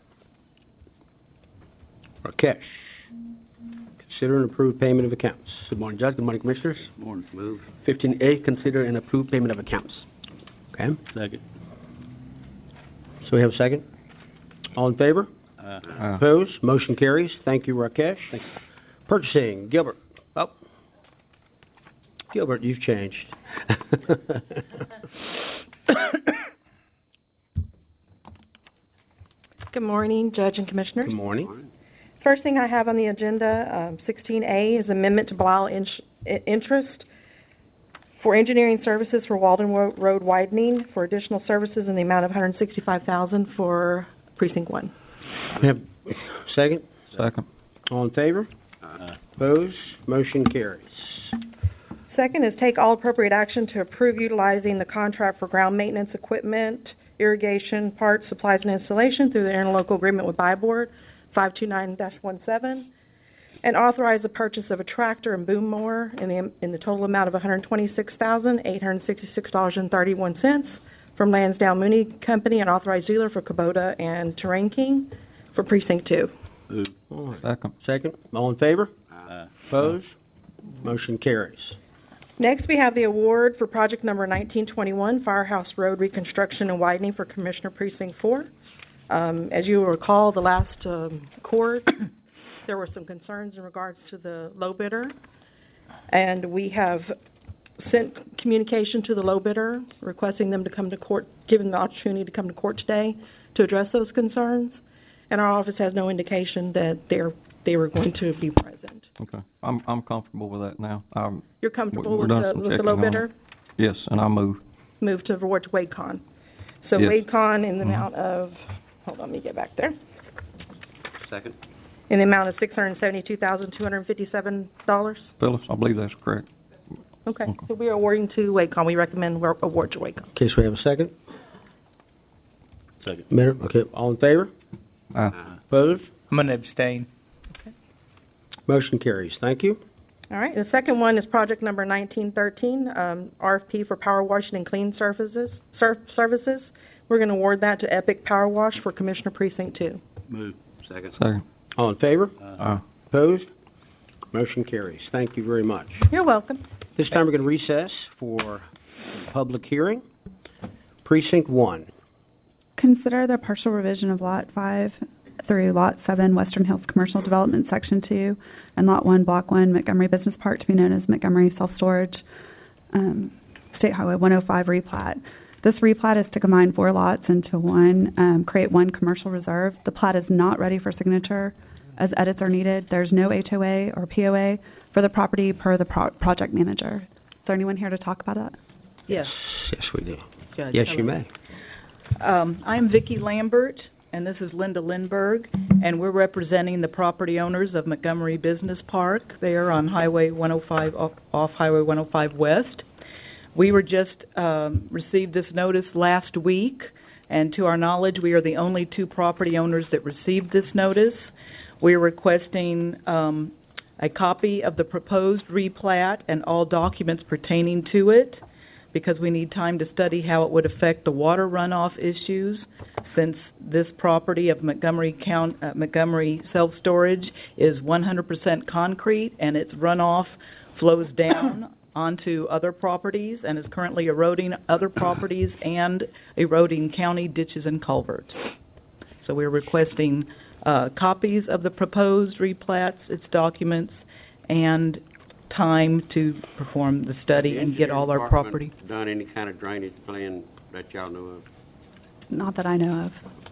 Speaker 1: Rakesh. Consider and approve payment of accounts.
Speaker 16: Good morning, Judge. Good morning, Commissioners.
Speaker 15: Morning. Move.
Speaker 16: Fifteen A, consider and approve payment of accounts.
Speaker 1: Okay,
Speaker 3: Second.
Speaker 1: so we have a second? All in favor?
Speaker 3: Uh,
Speaker 6: uh,
Speaker 1: Opposed? Motion carries. Thank you, Rakesh.
Speaker 16: Thank you.
Speaker 1: Purchasing, Gilbert.
Speaker 16: Oh,
Speaker 1: Gilbert, you've changed.
Speaker 19: Good morning, Judge and Commissioners.
Speaker 1: Good morning.
Speaker 19: First thing I have on the agenda, um, sixteen A, is amendment to Blau ins- i- interest for engineering services for Walden Ro- Road widening for additional services in the amount of one hundred sixty-five thousand dollars for precinct one.
Speaker 1: We have second?
Speaker 6: second.
Speaker 1: All in favor?
Speaker 3: uh,
Speaker 1: Opposed? Motion carries.
Speaker 19: Second is take all appropriate action to approve utilizing the contract for ground maintenance equipment, irrigation, parts, supplies, and installation through the interlocal agreement with Buy Board five two nine dash one seven, and authorize the purchase of a tractor and boom mower in the, in the total amount of one hundred twenty-six thousand, eight hundred sixty-six dollars and thirty-one cents from Lansdowne Mooney Company, an authorized dealer for Kubota and Terrain King for precinct two.
Speaker 3: move.
Speaker 1: All right.
Speaker 6: Second.
Speaker 1: Second? All in favor?
Speaker 3: Uh,
Speaker 1: Opposed? Motion carries.
Speaker 19: Next, we have the award for project number nineteen twenty-one, Firehouse Road Reconstruction and Widening for Commissioner Precinct four. Um, as you will recall, the last um, court, there were some concerns in regards to the low bidder, and we have sent communication to the low bidder requesting them to come to court, given the opportunity to come to court today to address those concerns, and our office has no indication that they're they were going to be present.
Speaker 6: Okay, I'm, I'm comfortable with that now. Um,
Speaker 19: You're comfortable
Speaker 6: we- we're
Speaker 19: with
Speaker 6: done
Speaker 19: the,
Speaker 6: some
Speaker 19: with the
Speaker 6: checking
Speaker 19: low
Speaker 6: on
Speaker 19: bidder?
Speaker 6: it. Yes, and I move.
Speaker 19: Move to award to WadeCon. So
Speaker 6: Yes.
Speaker 19: WadeCon in the
Speaker 6: Mhm.
Speaker 19: amount of, hold on, let me get back there,
Speaker 15: Second.
Speaker 19: in the amount of six hundred seventy-two thousand, two hundred fifty-seven dollars.
Speaker 6: Phyllis, I believe that's correct.
Speaker 19: Okay, so we are awarding to WadeCon. We recommend we award to WadeCon.
Speaker 1: Okay, so we have a second?
Speaker 3: Second.
Speaker 1: Mayor, okay, all in favor?
Speaker 6: Aye.
Speaker 1: Opposed?
Speaker 5: I'm going to abstain.
Speaker 1: Motion carries. Thank you.
Speaker 19: All right, the second one is project number nineteen thirteen, um, R F P for power washing and clean surfaces, sur- services. We're going to award that to Epic Power Wash for Commissioner Precinct Two.
Speaker 3: Move.
Speaker 15: Second.
Speaker 6: Second.
Speaker 1: All in favor?
Speaker 6: Aye.
Speaker 1: Opposed? Motion carries. Thank you very much.
Speaker 19: You're welcome.
Speaker 1: This time we're going to recess for public hearing. Precinct One.
Speaker 17: Consider the partial revision of Lot five through Lot seven, Western Hills Commercial Development, Section two, and Lot one, Block one, Montgomery Business Park to be known as Montgomery Self-Storage, um, State Highway one oh five replat. This replat is to combine four lots into one, um, create one commercial reserve. The plat is not ready for signature as edits are needed. There's no H O A or P O A for the property per the pro- project manager. Is there anyone here to talk about that?
Speaker 20: Yes.
Speaker 1: Yes, we do.
Speaker 20: Judge,
Speaker 1: Yes, you
Speaker 20: hello.
Speaker 1: may.
Speaker 20: Um, I'm Vicki Lambert, and this is Linda Lindberg, and we're representing the property owners of Montgomery Business Park. They are on Highway one oh five, off, off Highway one oh five West. We were just, um, received this notice last week, and to our knowledge, we are the only two property owners that received this notice. We're requesting, um, a copy of the proposed replat and all documents pertaining to it, because we need time to study how it would affect the water runoff issues, since this property of Montgomery County, uh, Montgomery Self-Storage is one hundred percent concrete, and its runoff flows down onto other properties and is currently eroding other properties and eroding county ditches and culverts. So we're requesting uh, copies of the proposed replats, its documents, and time to perform the study and get all our property.
Speaker 15: Done any kind of drainage plan that y'all know of?
Speaker 17: Not that I know of.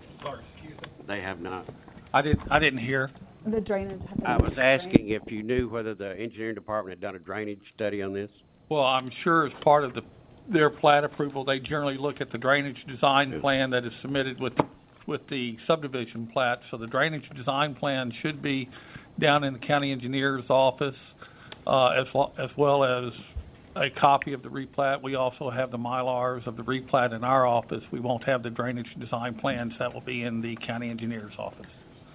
Speaker 15: They have not.
Speaker 14: I didn't, I didn't hear.
Speaker 17: The drainage.
Speaker 15: I was asking if you knew whether the engineering department had done a drainage study on this?
Speaker 14: Well, I'm sure as part of the, their plat approval, they generally look at the drainage design plan that is submitted with, with the subdivision plat. So the drainage design plan should be down in the county engineer's office, uh, as well, as well as a copy of the replat. We also have the Mylars of the replat in our office. We won't have the drainage design plans. That will be in the county engineer's office.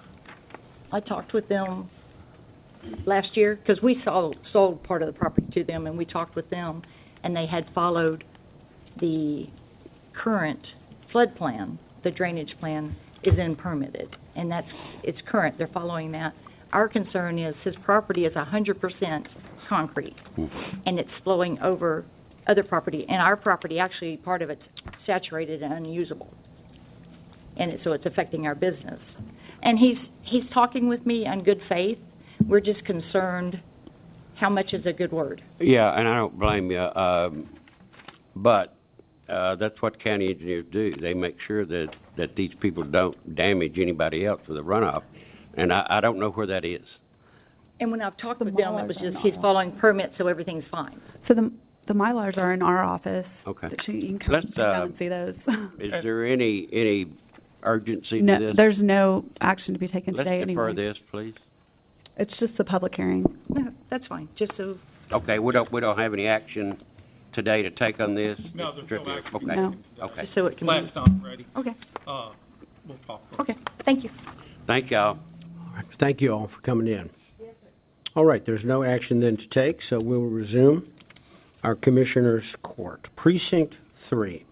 Speaker 20: I talked with them last year, because we sold, sold part of the property to them, and we talked with them, and they had followed the current flood plan. The drainage plan is in permitted, and that's, it's current, they're following that. Our concern is his property is one hundred percent concrete, and it's flowing over other property, and our property, actually, part of it's saturated and unusable, and it, so it's affecting our business. And he's, he's talking with me on good faith. We're just concerned, how much is a good word?
Speaker 15: Yeah, and I don't blame you, um, but, uh, that's what county engineers do. They make sure that, that these people don't damage anybody else with a runoff, and I, I don't know where that is.
Speaker 20: And when I've talked with them, it was just, he's following permits, so everything's fine.
Speaker 17: So the the Mylars are in our office.
Speaker 15: Okay.
Speaker 17: So you can come,
Speaker 15: Let's,
Speaker 17: come
Speaker 15: uh,
Speaker 17: and see those.
Speaker 15: Is there any, any urgency
Speaker 17: No,
Speaker 15: to this?
Speaker 17: there's no action to be taken
Speaker 15: Let's
Speaker 17: today
Speaker 15: defer
Speaker 17: anyway.
Speaker 15: this, please.
Speaker 17: It's just a public hearing.
Speaker 20: No, that's fine, just so,
Speaker 15: Okay, we don't, we don't have any action today to take on this?
Speaker 14: No, there's no action.
Speaker 15: Okay,
Speaker 17: No.
Speaker 15: okay.
Speaker 20: just so it can
Speaker 14: Plat's
Speaker 20: be.
Speaker 14: not ready.
Speaker 20: Okay,
Speaker 14: Uh, we'll talk.
Speaker 20: okay, thank you.
Speaker 15: Thank y'all.
Speaker 1: Thank you all for coming in. All right, there's no action then to take, so we'll resume our Commissioners' Court. Precinct Three.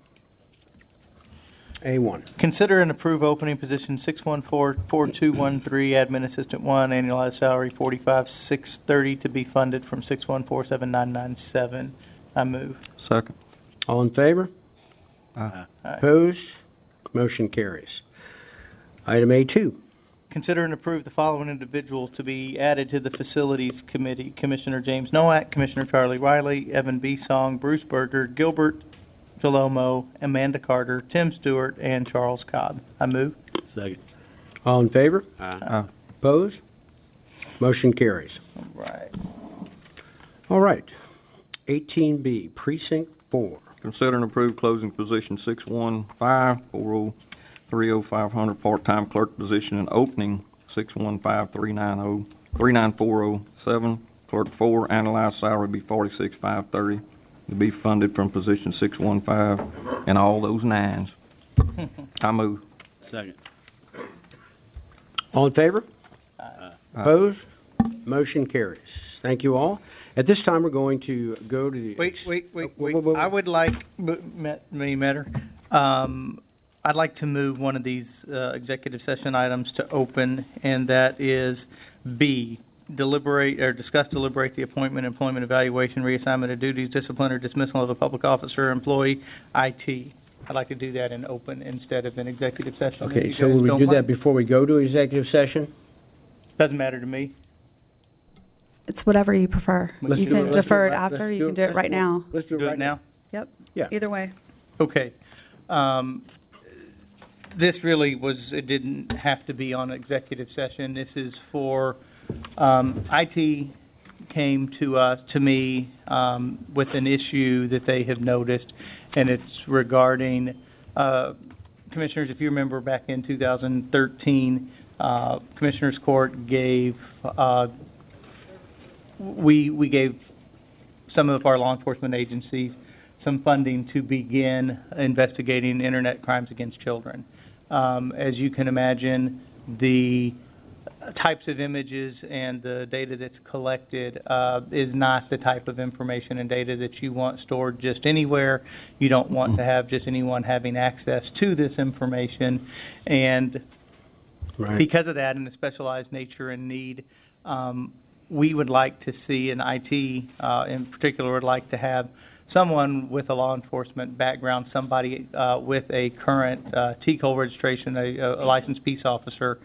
Speaker 1: A one.
Speaker 5: Consider and approve opening position six one four, four two one three, admin assistant one, annualized salary forty-five, six thirty to be funded from six one four, seven nine nine seven. I move.
Speaker 6: Second.
Speaker 1: All in favor?
Speaker 6: Aye.
Speaker 5: Aye.
Speaker 1: Opposed? Motion carries. Item A two.
Speaker 5: Consider and approve the following individuals to be added to the Facilities Committee: Commissioner James Nowak, Commissioner Charlie Riley, Evan B. Song, Bruce Berger, Gilbert Jalomo, Amanda Carter, Tim Stewart, and Charles Cobb. I move.
Speaker 3: Second.
Speaker 1: All in favor?
Speaker 15: Aye.
Speaker 1: Opposed? Motion carries.
Speaker 5: All right.
Speaker 1: All right. eighteen B, Precinct four.
Speaker 6: Consider and approve closing position six one five, four oh three oh five hundred, part-time clerk position, and opening six one five, three nine oh, three nine four oh seven, clerk four, analyzed salary be forty-six five thirty, to be funded from position six one five, and all those nines. I move.
Speaker 3: Second.
Speaker 1: All in favor?
Speaker 5: Aye.
Speaker 1: Opposed? Motion carries. Thank you all. At this time, we're going to go to the...
Speaker 5: Wait, wait, wait,
Speaker 1: Oh,
Speaker 5: wait.
Speaker 1: whoa, whoa, whoa.
Speaker 5: I would like, b- met- me, Matter, um, I'd like to move one of these, uh, executive session items to open, and that is B, deliberate, or discuss, deliberate the appointment, employment, evaluation, reassignment of duties, discipline, or dismissal of a public officer or employee, I T. I'd like to do that in open instead of in executive session. if
Speaker 1: Okay,
Speaker 5: you
Speaker 1: so
Speaker 5: guys
Speaker 1: will we
Speaker 5: don't
Speaker 1: do
Speaker 5: mind.
Speaker 1: that before we go to executive session?
Speaker 5: Doesn't matter to me.
Speaker 17: It's whatever you prefer.
Speaker 1: Let's
Speaker 17: You
Speaker 1: do it-
Speaker 17: can
Speaker 1: let's do
Speaker 17: defer
Speaker 1: it
Speaker 17: it
Speaker 1: right-
Speaker 17: after,
Speaker 1: let's
Speaker 17: you
Speaker 1: do
Speaker 17: can do it
Speaker 1: let's
Speaker 17: right now.
Speaker 1: Let's do it
Speaker 5: Do
Speaker 1: right
Speaker 5: it now?
Speaker 17: Yep.
Speaker 1: Yeah.
Speaker 17: Either way.
Speaker 5: Okay. Um, this really was, it didn't have to be on executive session. This is for, um, I T came to us, to me, um, with an issue that they have noticed, and it's regarding, uh, Commissioners, if you remember back in two thousand thirteen, uh, Commissioners Court gave, uh, we, we gave some of our law enforcement agencies some funding to begin investigating internet crimes against children. Um, as you can imagine, the types of images and the data that's collected uh, is not the type of information and data that you want stored just anywhere. You don't want to have just anyone having access to this information. And
Speaker 1: Right.
Speaker 5: because of that and the specialized nature and need, um, we would like to see, and I T uh, in particular would like to have someone with a law enforcement background, somebody uh, with a current uh, T C O L registration, a, a licensed peace officer,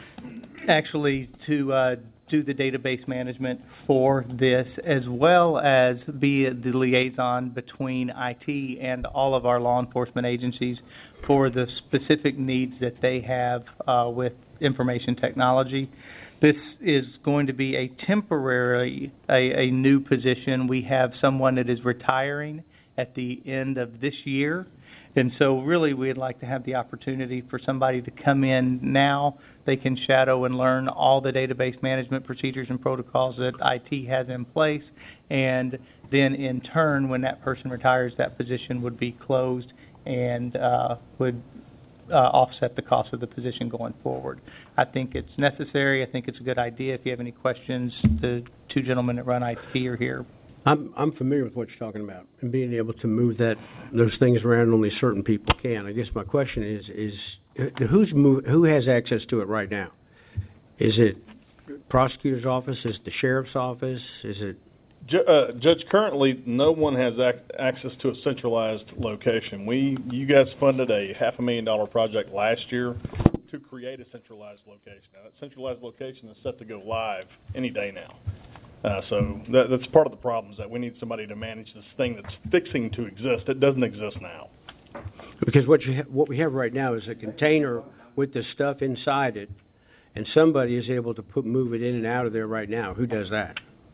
Speaker 5: actually to uh, do the database management for this, as well as be the liaison between I T and all of our law enforcement agencies for the specific needs that they have uh, with information technology. This is going to be a temporary, a, a new position. We have someone that is retiring at the end of this year. And so really we'd like to have the opportunity for somebody to come in now. They can shadow and learn all the database management procedures and protocols that I T has in place. And then in turn, when that person retires, that position would be closed and uh, would uh, offset the cost of the position going forward. I think it's necessary. I think it's a good idea. If you have any questions, the two gentlemen that run I T are here.
Speaker 1: I'm, I'm familiar with what you're talking about, and being able to move that, those things around, only certain people can. I guess my question is, is uh, who's move, who has access to it right now? Is it prosecutor's office? Is it the sheriff's office? Is it?
Speaker 14: Ju- uh, Judge, currently, no one has ac- access to a centralized location. We, you guys funded a half a million dollar project last year to create a centralized location. Now, that centralized location is set to go live any day now. Uh, so that, that's part of the problem, is that we need somebody to manage this thing that's fixing to exist. It doesn't exist now.
Speaker 1: Because what you ha- what we have right now is a container with the stuff inside it, and somebody is able to put move it in and out of there right now. Who does that?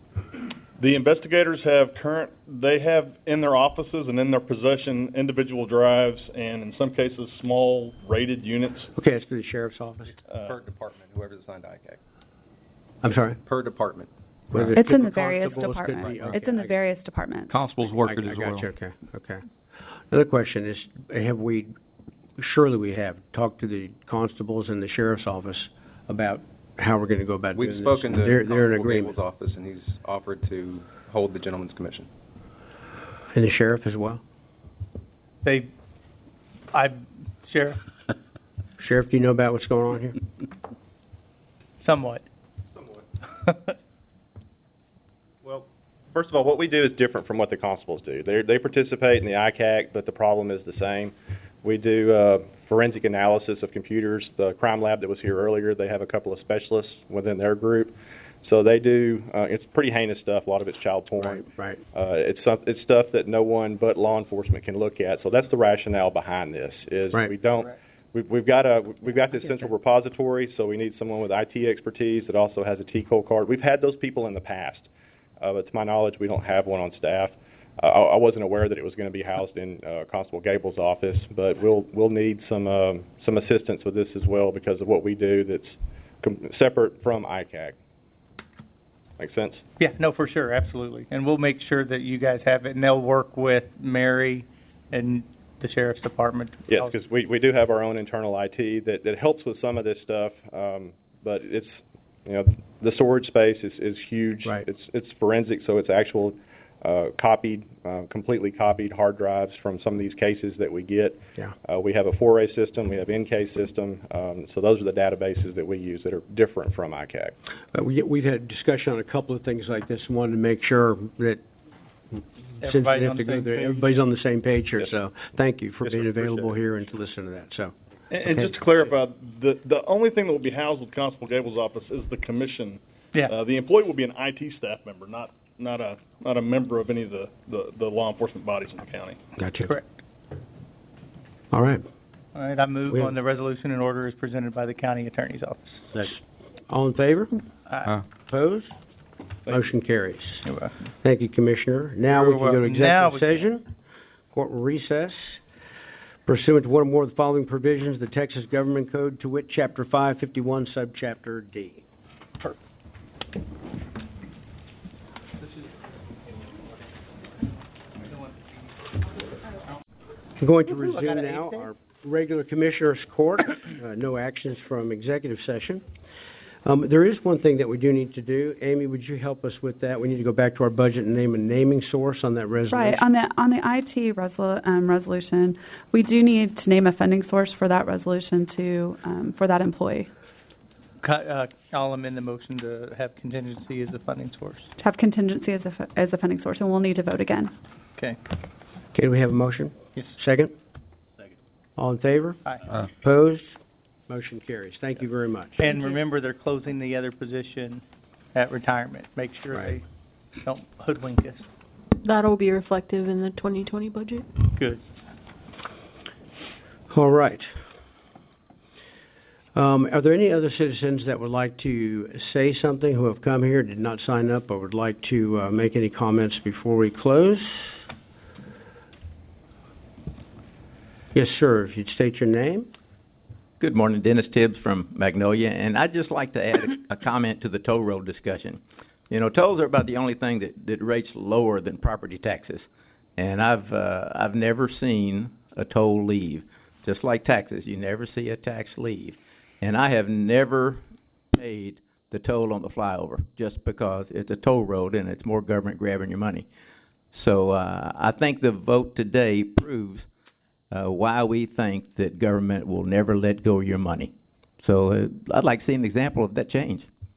Speaker 14: The investigators have current, they have in their offices and in their possession individual drives and in some cases small rated units.
Speaker 1: Okay, it's through the sheriff's office.
Speaker 14: Uh,
Speaker 21: Per department, whoever's assigned to I C A C.
Speaker 1: I'm sorry?
Speaker 21: Per department.
Speaker 1: Whether
Speaker 17: It's
Speaker 1: could
Speaker 17: in
Speaker 1: be
Speaker 17: the various
Speaker 1: constables, could
Speaker 17: departments.
Speaker 1: be- okay,
Speaker 17: It's in the
Speaker 1: I-
Speaker 17: various departments.
Speaker 6: Constables work
Speaker 1: I,
Speaker 6: it
Speaker 1: I
Speaker 6: as
Speaker 1: got
Speaker 6: well.
Speaker 1: you, okay, okay. Another question is, have we, surely we have, talked to the constables and the sheriff's office about how we're gonna go about doing
Speaker 21: We've
Speaker 1: this?
Speaker 21: spoken to
Speaker 1: They're, they're in
Speaker 21: Constable
Speaker 1: agreement.
Speaker 21: Gable's office, and he's offered to hold the gentleman's commission.
Speaker 1: And the sheriff as well?
Speaker 5: They, I, Sheriff,
Speaker 1: Sheriff, do you know about what's going on here?
Speaker 5: somewhat.
Speaker 4: Well, first of all, what we do is different from what the constables do. They they participate in the I C A C, but the problem is the same. We do uh, forensic analysis of computers. The crime lab that was here earlier, they have a couple of specialists within their group. So they do, uh, it's pretty heinous stuff. A lot of it's child porn.
Speaker 1: Right, right.
Speaker 4: Uh, it's, some, it's stuff that no one but law enforcement can look at. So that's the rationale behind this, is
Speaker 1: Right.
Speaker 4: we don't, we've, we've got a, we've got this central repository, so we need someone with I T expertise that also has a T C O L card. We've had those people in the past, uh, but to my knowledge, we don't have one on staff. Uh, I, I wasn't aware that it was going to be housed in uh, Constable Gable's office, but we'll, we'll need some, um, some assistance with this as well because of what we do that's com- separate from I C A C. Make sense?
Speaker 5: Yeah, no, for sure, absolutely. And we'll make sure that you guys have it, and they'll work with Mary and the Sheriff's Department.
Speaker 4: Yes, because we, we do have our own internal I T that, that helps with some of this stuff, um, but it's, you know, the storage space is, is huge.
Speaker 1: Right.
Speaker 4: It's, it's forensic, so it's actual uh, copied, uh, completely copied hard drives from some of these cases that we get.
Speaker 1: Yeah.
Speaker 4: Uh, we have a four A system, we have N K system, um, so those are the databases that we use that are different from I C A C.
Speaker 1: Uh, we, we've had discussion on a couple of things like this and wanted to make sure that since we
Speaker 5: Everybody's
Speaker 1: have
Speaker 5: on
Speaker 1: to
Speaker 5: the
Speaker 1: go
Speaker 5: same
Speaker 1: there,
Speaker 5: page.
Speaker 1: everybody's on the same page here.
Speaker 4: Yes,
Speaker 1: So thank you for
Speaker 4: Yes,
Speaker 1: being
Speaker 4: sir.
Speaker 1: available
Speaker 4: Appreciate it.
Speaker 1: here and to listen to that. So.
Speaker 2: And, and
Speaker 1: Okay.
Speaker 2: just to clarify, the the only thing that will be housed with Constable Gable's office is the commission.
Speaker 5: Yeah.
Speaker 2: Uh, the employee will be an I T staff member, not not a not a member of any of the, the, the law enforcement bodies in the county.
Speaker 1: Gotcha.
Speaker 5: Correct.
Speaker 1: All right.
Speaker 5: All right, I move
Speaker 1: We have-
Speaker 5: on the resolution and order as presented by the county attorney's office.
Speaker 3: Second.
Speaker 1: All in favor?
Speaker 5: Aye.
Speaker 1: Opposed? Motion carries.
Speaker 5: You're welcome.
Speaker 1: Thank you, Commissioner. Now we
Speaker 5: You're
Speaker 1: can go to
Speaker 5: welcome. Now
Speaker 1: executive session. Court will recess. Pursuant to one or more of the following provisions, the Texas Government Code, to wit, Chapter five fifty-one, Subchapter D. We're going to resume now our regular Commissioners' Court. Uh, no actions from executive session. Um, there is one thing that we do need to do. Amy, would you help us with that? We need to go back to our budget and name a naming source on that resolution.
Speaker 17: Right, on the, on the I T resolu- um, resolution, we do need to name a funding source for that resolution to, um, for that employee.
Speaker 5: Cut, uh, I'll amend the motion to have contingency as a funding source.
Speaker 17: To have contingency as a, fu- as a funding source, and we'll need to vote again.
Speaker 5: Okay.
Speaker 1: Okay, do we have a motion?
Speaker 5: Yes.
Speaker 1: Second? Second. All in favor?
Speaker 5: Aye.
Speaker 1: Opposed? Motion carries. Thank you very much.
Speaker 5: And remember, they're closing the other position at retirement. Make sure
Speaker 1: Right.
Speaker 5: they don't hoodwink us.
Speaker 8: That'll be reflective in the twenty twenty budget.
Speaker 5: Good.
Speaker 1: All right. Um, are there any other citizens that would like to say something who have come here, did not sign up, or would like to uh, make any comments before we close? Yes, sir. If you'd state your name.
Speaker 22: Good morning, Dennis Tibbs from Magnolia, and I'd just like to add a, a comment to the toll road discussion. You know, tolls are about the only thing that, that rates lower than property taxes, and I've uh, I've never seen a toll leave. Just like taxes, you never see a tax leave, and I have never paid the toll on the flyover just because it's a toll road and it's more government grabbing your money. So uh, I think the vote today proves Uh, why we think that government will never let go of your money. So uh, I'd like to see an example of that change.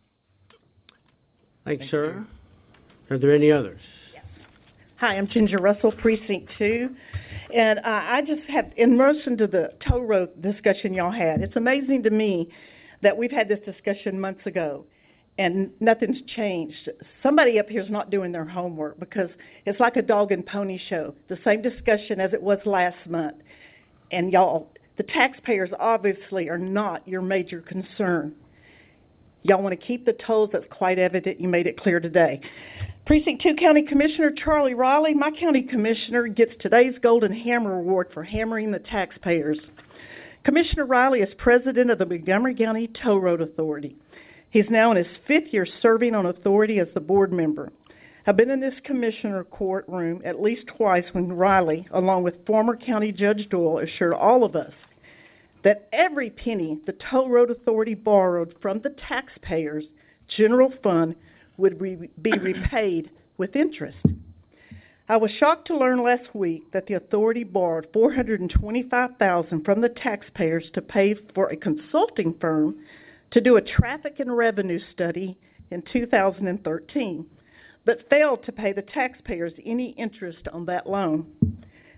Speaker 1: Thanks, Thank sir. You. Are there any others?
Speaker 23: Hi, I'm Ginger Russell, Precinct two. And uh, I just have, in relation to the toll road discussion y'all had, it's amazing to me that we've had this discussion months ago and nothing's changed. Somebody up here is not doing their homework because it's like a dog and pony show, the same discussion as it was last month. And y'all, the taxpayers obviously are not your major concern. Y'all want to keep the tolls, that's quite evident. You made it clear today. Precinct two County Commissioner Charlie Riley, my county commissioner, gets today's Golden Hammer Award for hammering the taxpayers. Commissioner Riley is president of the Montgomery County Toll Road Authority. He's now in his fifth year serving on authority as the board member. I've been in this commissioner courtroom at least twice when Riley, along with former County Judge Doyle, assured all of us that every penny the Toll Road Authority borrowed from the taxpayers' general fund would re- be repaid with interest. I was shocked to learn last week that the authority borrowed four hundred twenty-five thousand dollars from the taxpayers to pay for a consulting firm to do a traffic and revenue study in two thousand thirteen, but failed to pay the taxpayers any interest on that loan.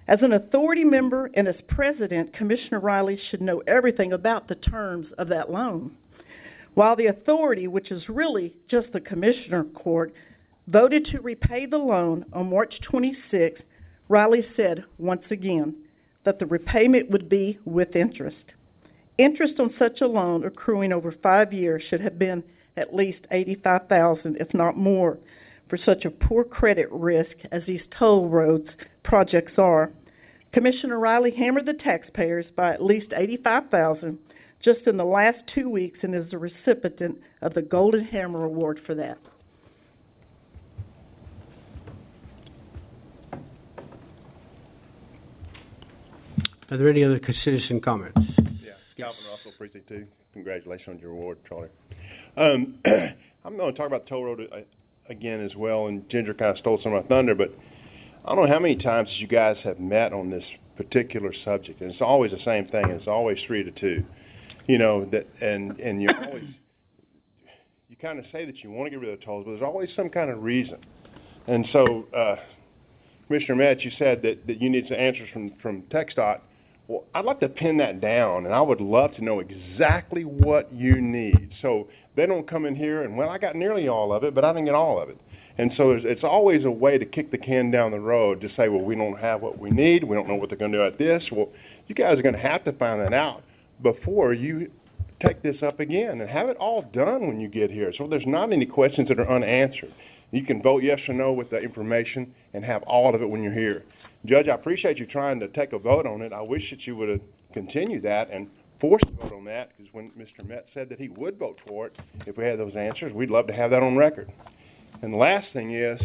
Speaker 23: As an authority member and as president, Commissioner Riley should know everything about the terms of that loan. While the authority, which is really just the Commissioner Court, voted to repay the loan on March twenty-sixth, Riley said once again that the repayment would be with interest. Interest on such a loan accruing over five years should have been at least eighty-five thousand dollars, if not more, for such a poor credit risk as these toll roads projects are. Commissioner Riley hammered the taxpayers by at least eighty-five thousand dollars just in the last two weeks and is the recipient of the Golden Hammer Award for that.
Speaker 1: Are there any other citizen comments?
Speaker 7: Yeah, Calvin Russell, Precinct Two. Congratulations on your award, Charlie. Um, I'm going to talk about the toll road uh, again as well, and Ginger kind of stole some of my thunder, but I don't know how many times you guys have met on this particular subject, and it's always the same thing. It's always three to two, you know, that, and and you always you kind of say that you want to get rid of the tolls, but there's always some kind of reason. And so, uh, Commissioner Metz, you said that, that you need some answers from from TxDOT. Well, I'd like to pin that down, and I would love to know exactly what you need. So they don't come in here and, well, I got nearly all of it, but I didn't get all of it. And so it's, it's always a way to kick the can down the road to say, well, we don't have what we need. We don't know what they're going to do at this. Well, you guys are going to have to find that out before you take this up again and have it all done when you get here. So there's not any questions that are unanswered. You can vote yes or no with the information and have all of it when you're here. Judge, I appreciate you trying to take a vote on it. I wish that you would have continued that and forced a vote on that, because when Mister Metz said that he would vote for it if we had those answers, we'd love to have that on record. And the last thing is,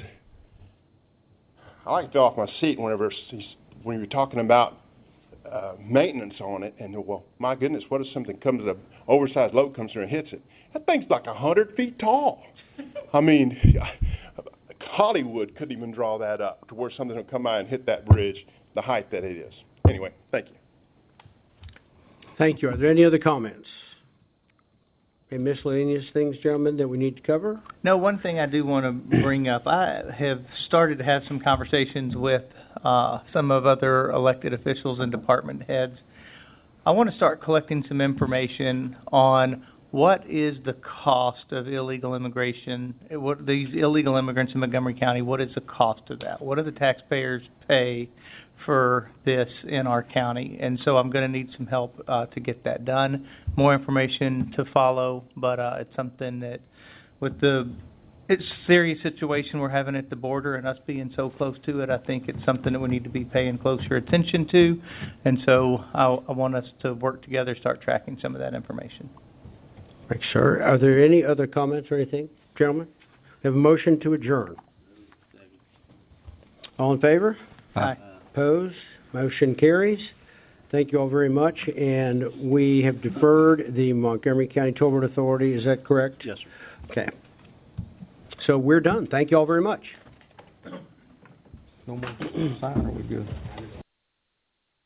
Speaker 7: I like to fell off my seat whenever he's, when you're talking about uh, maintenance on it, and well, my goodness, what if something comes, an oversized load comes through and hits it? That thing's like a hundred feet tall. I mean, Hollywood couldn't even draw that up to where something would come by and hit that bridge the height that it is. Anyway, thank you.
Speaker 1: Thank you. Are there any other comments? Any miscellaneous things, gentlemen, that we need to cover?
Speaker 5: No, one thing I do want to bring up, I have started to have some conversations with uh, some of other elected officials and department heads. I want to start collecting some information on what is the cost of illegal immigration, what these illegal immigrants in Montgomery County, what is the cost of that? What do the taxpayers pay for this in our county? And so I'm going to need some help uh, to get that done. More information to follow, but uh, it's something that with the it's serious situation we're having at the border and us being so close to it, I think it's something that we need to be paying closer attention to. And so I, I want us to work together, start tracking some of that information.
Speaker 1: Thanks, sir. Are there any other comments or anything, gentlemen? We have a motion to adjourn. All in favor?
Speaker 5: Aye.
Speaker 1: Opposed? Motion carries. Thank you all very much. And we have deferred the Montgomery County Toll Road Authority. Is that correct?
Speaker 3: Yes, sir.
Speaker 1: Okay. So we're done. Thank you all very much.
Speaker 6: No more sign, are we good?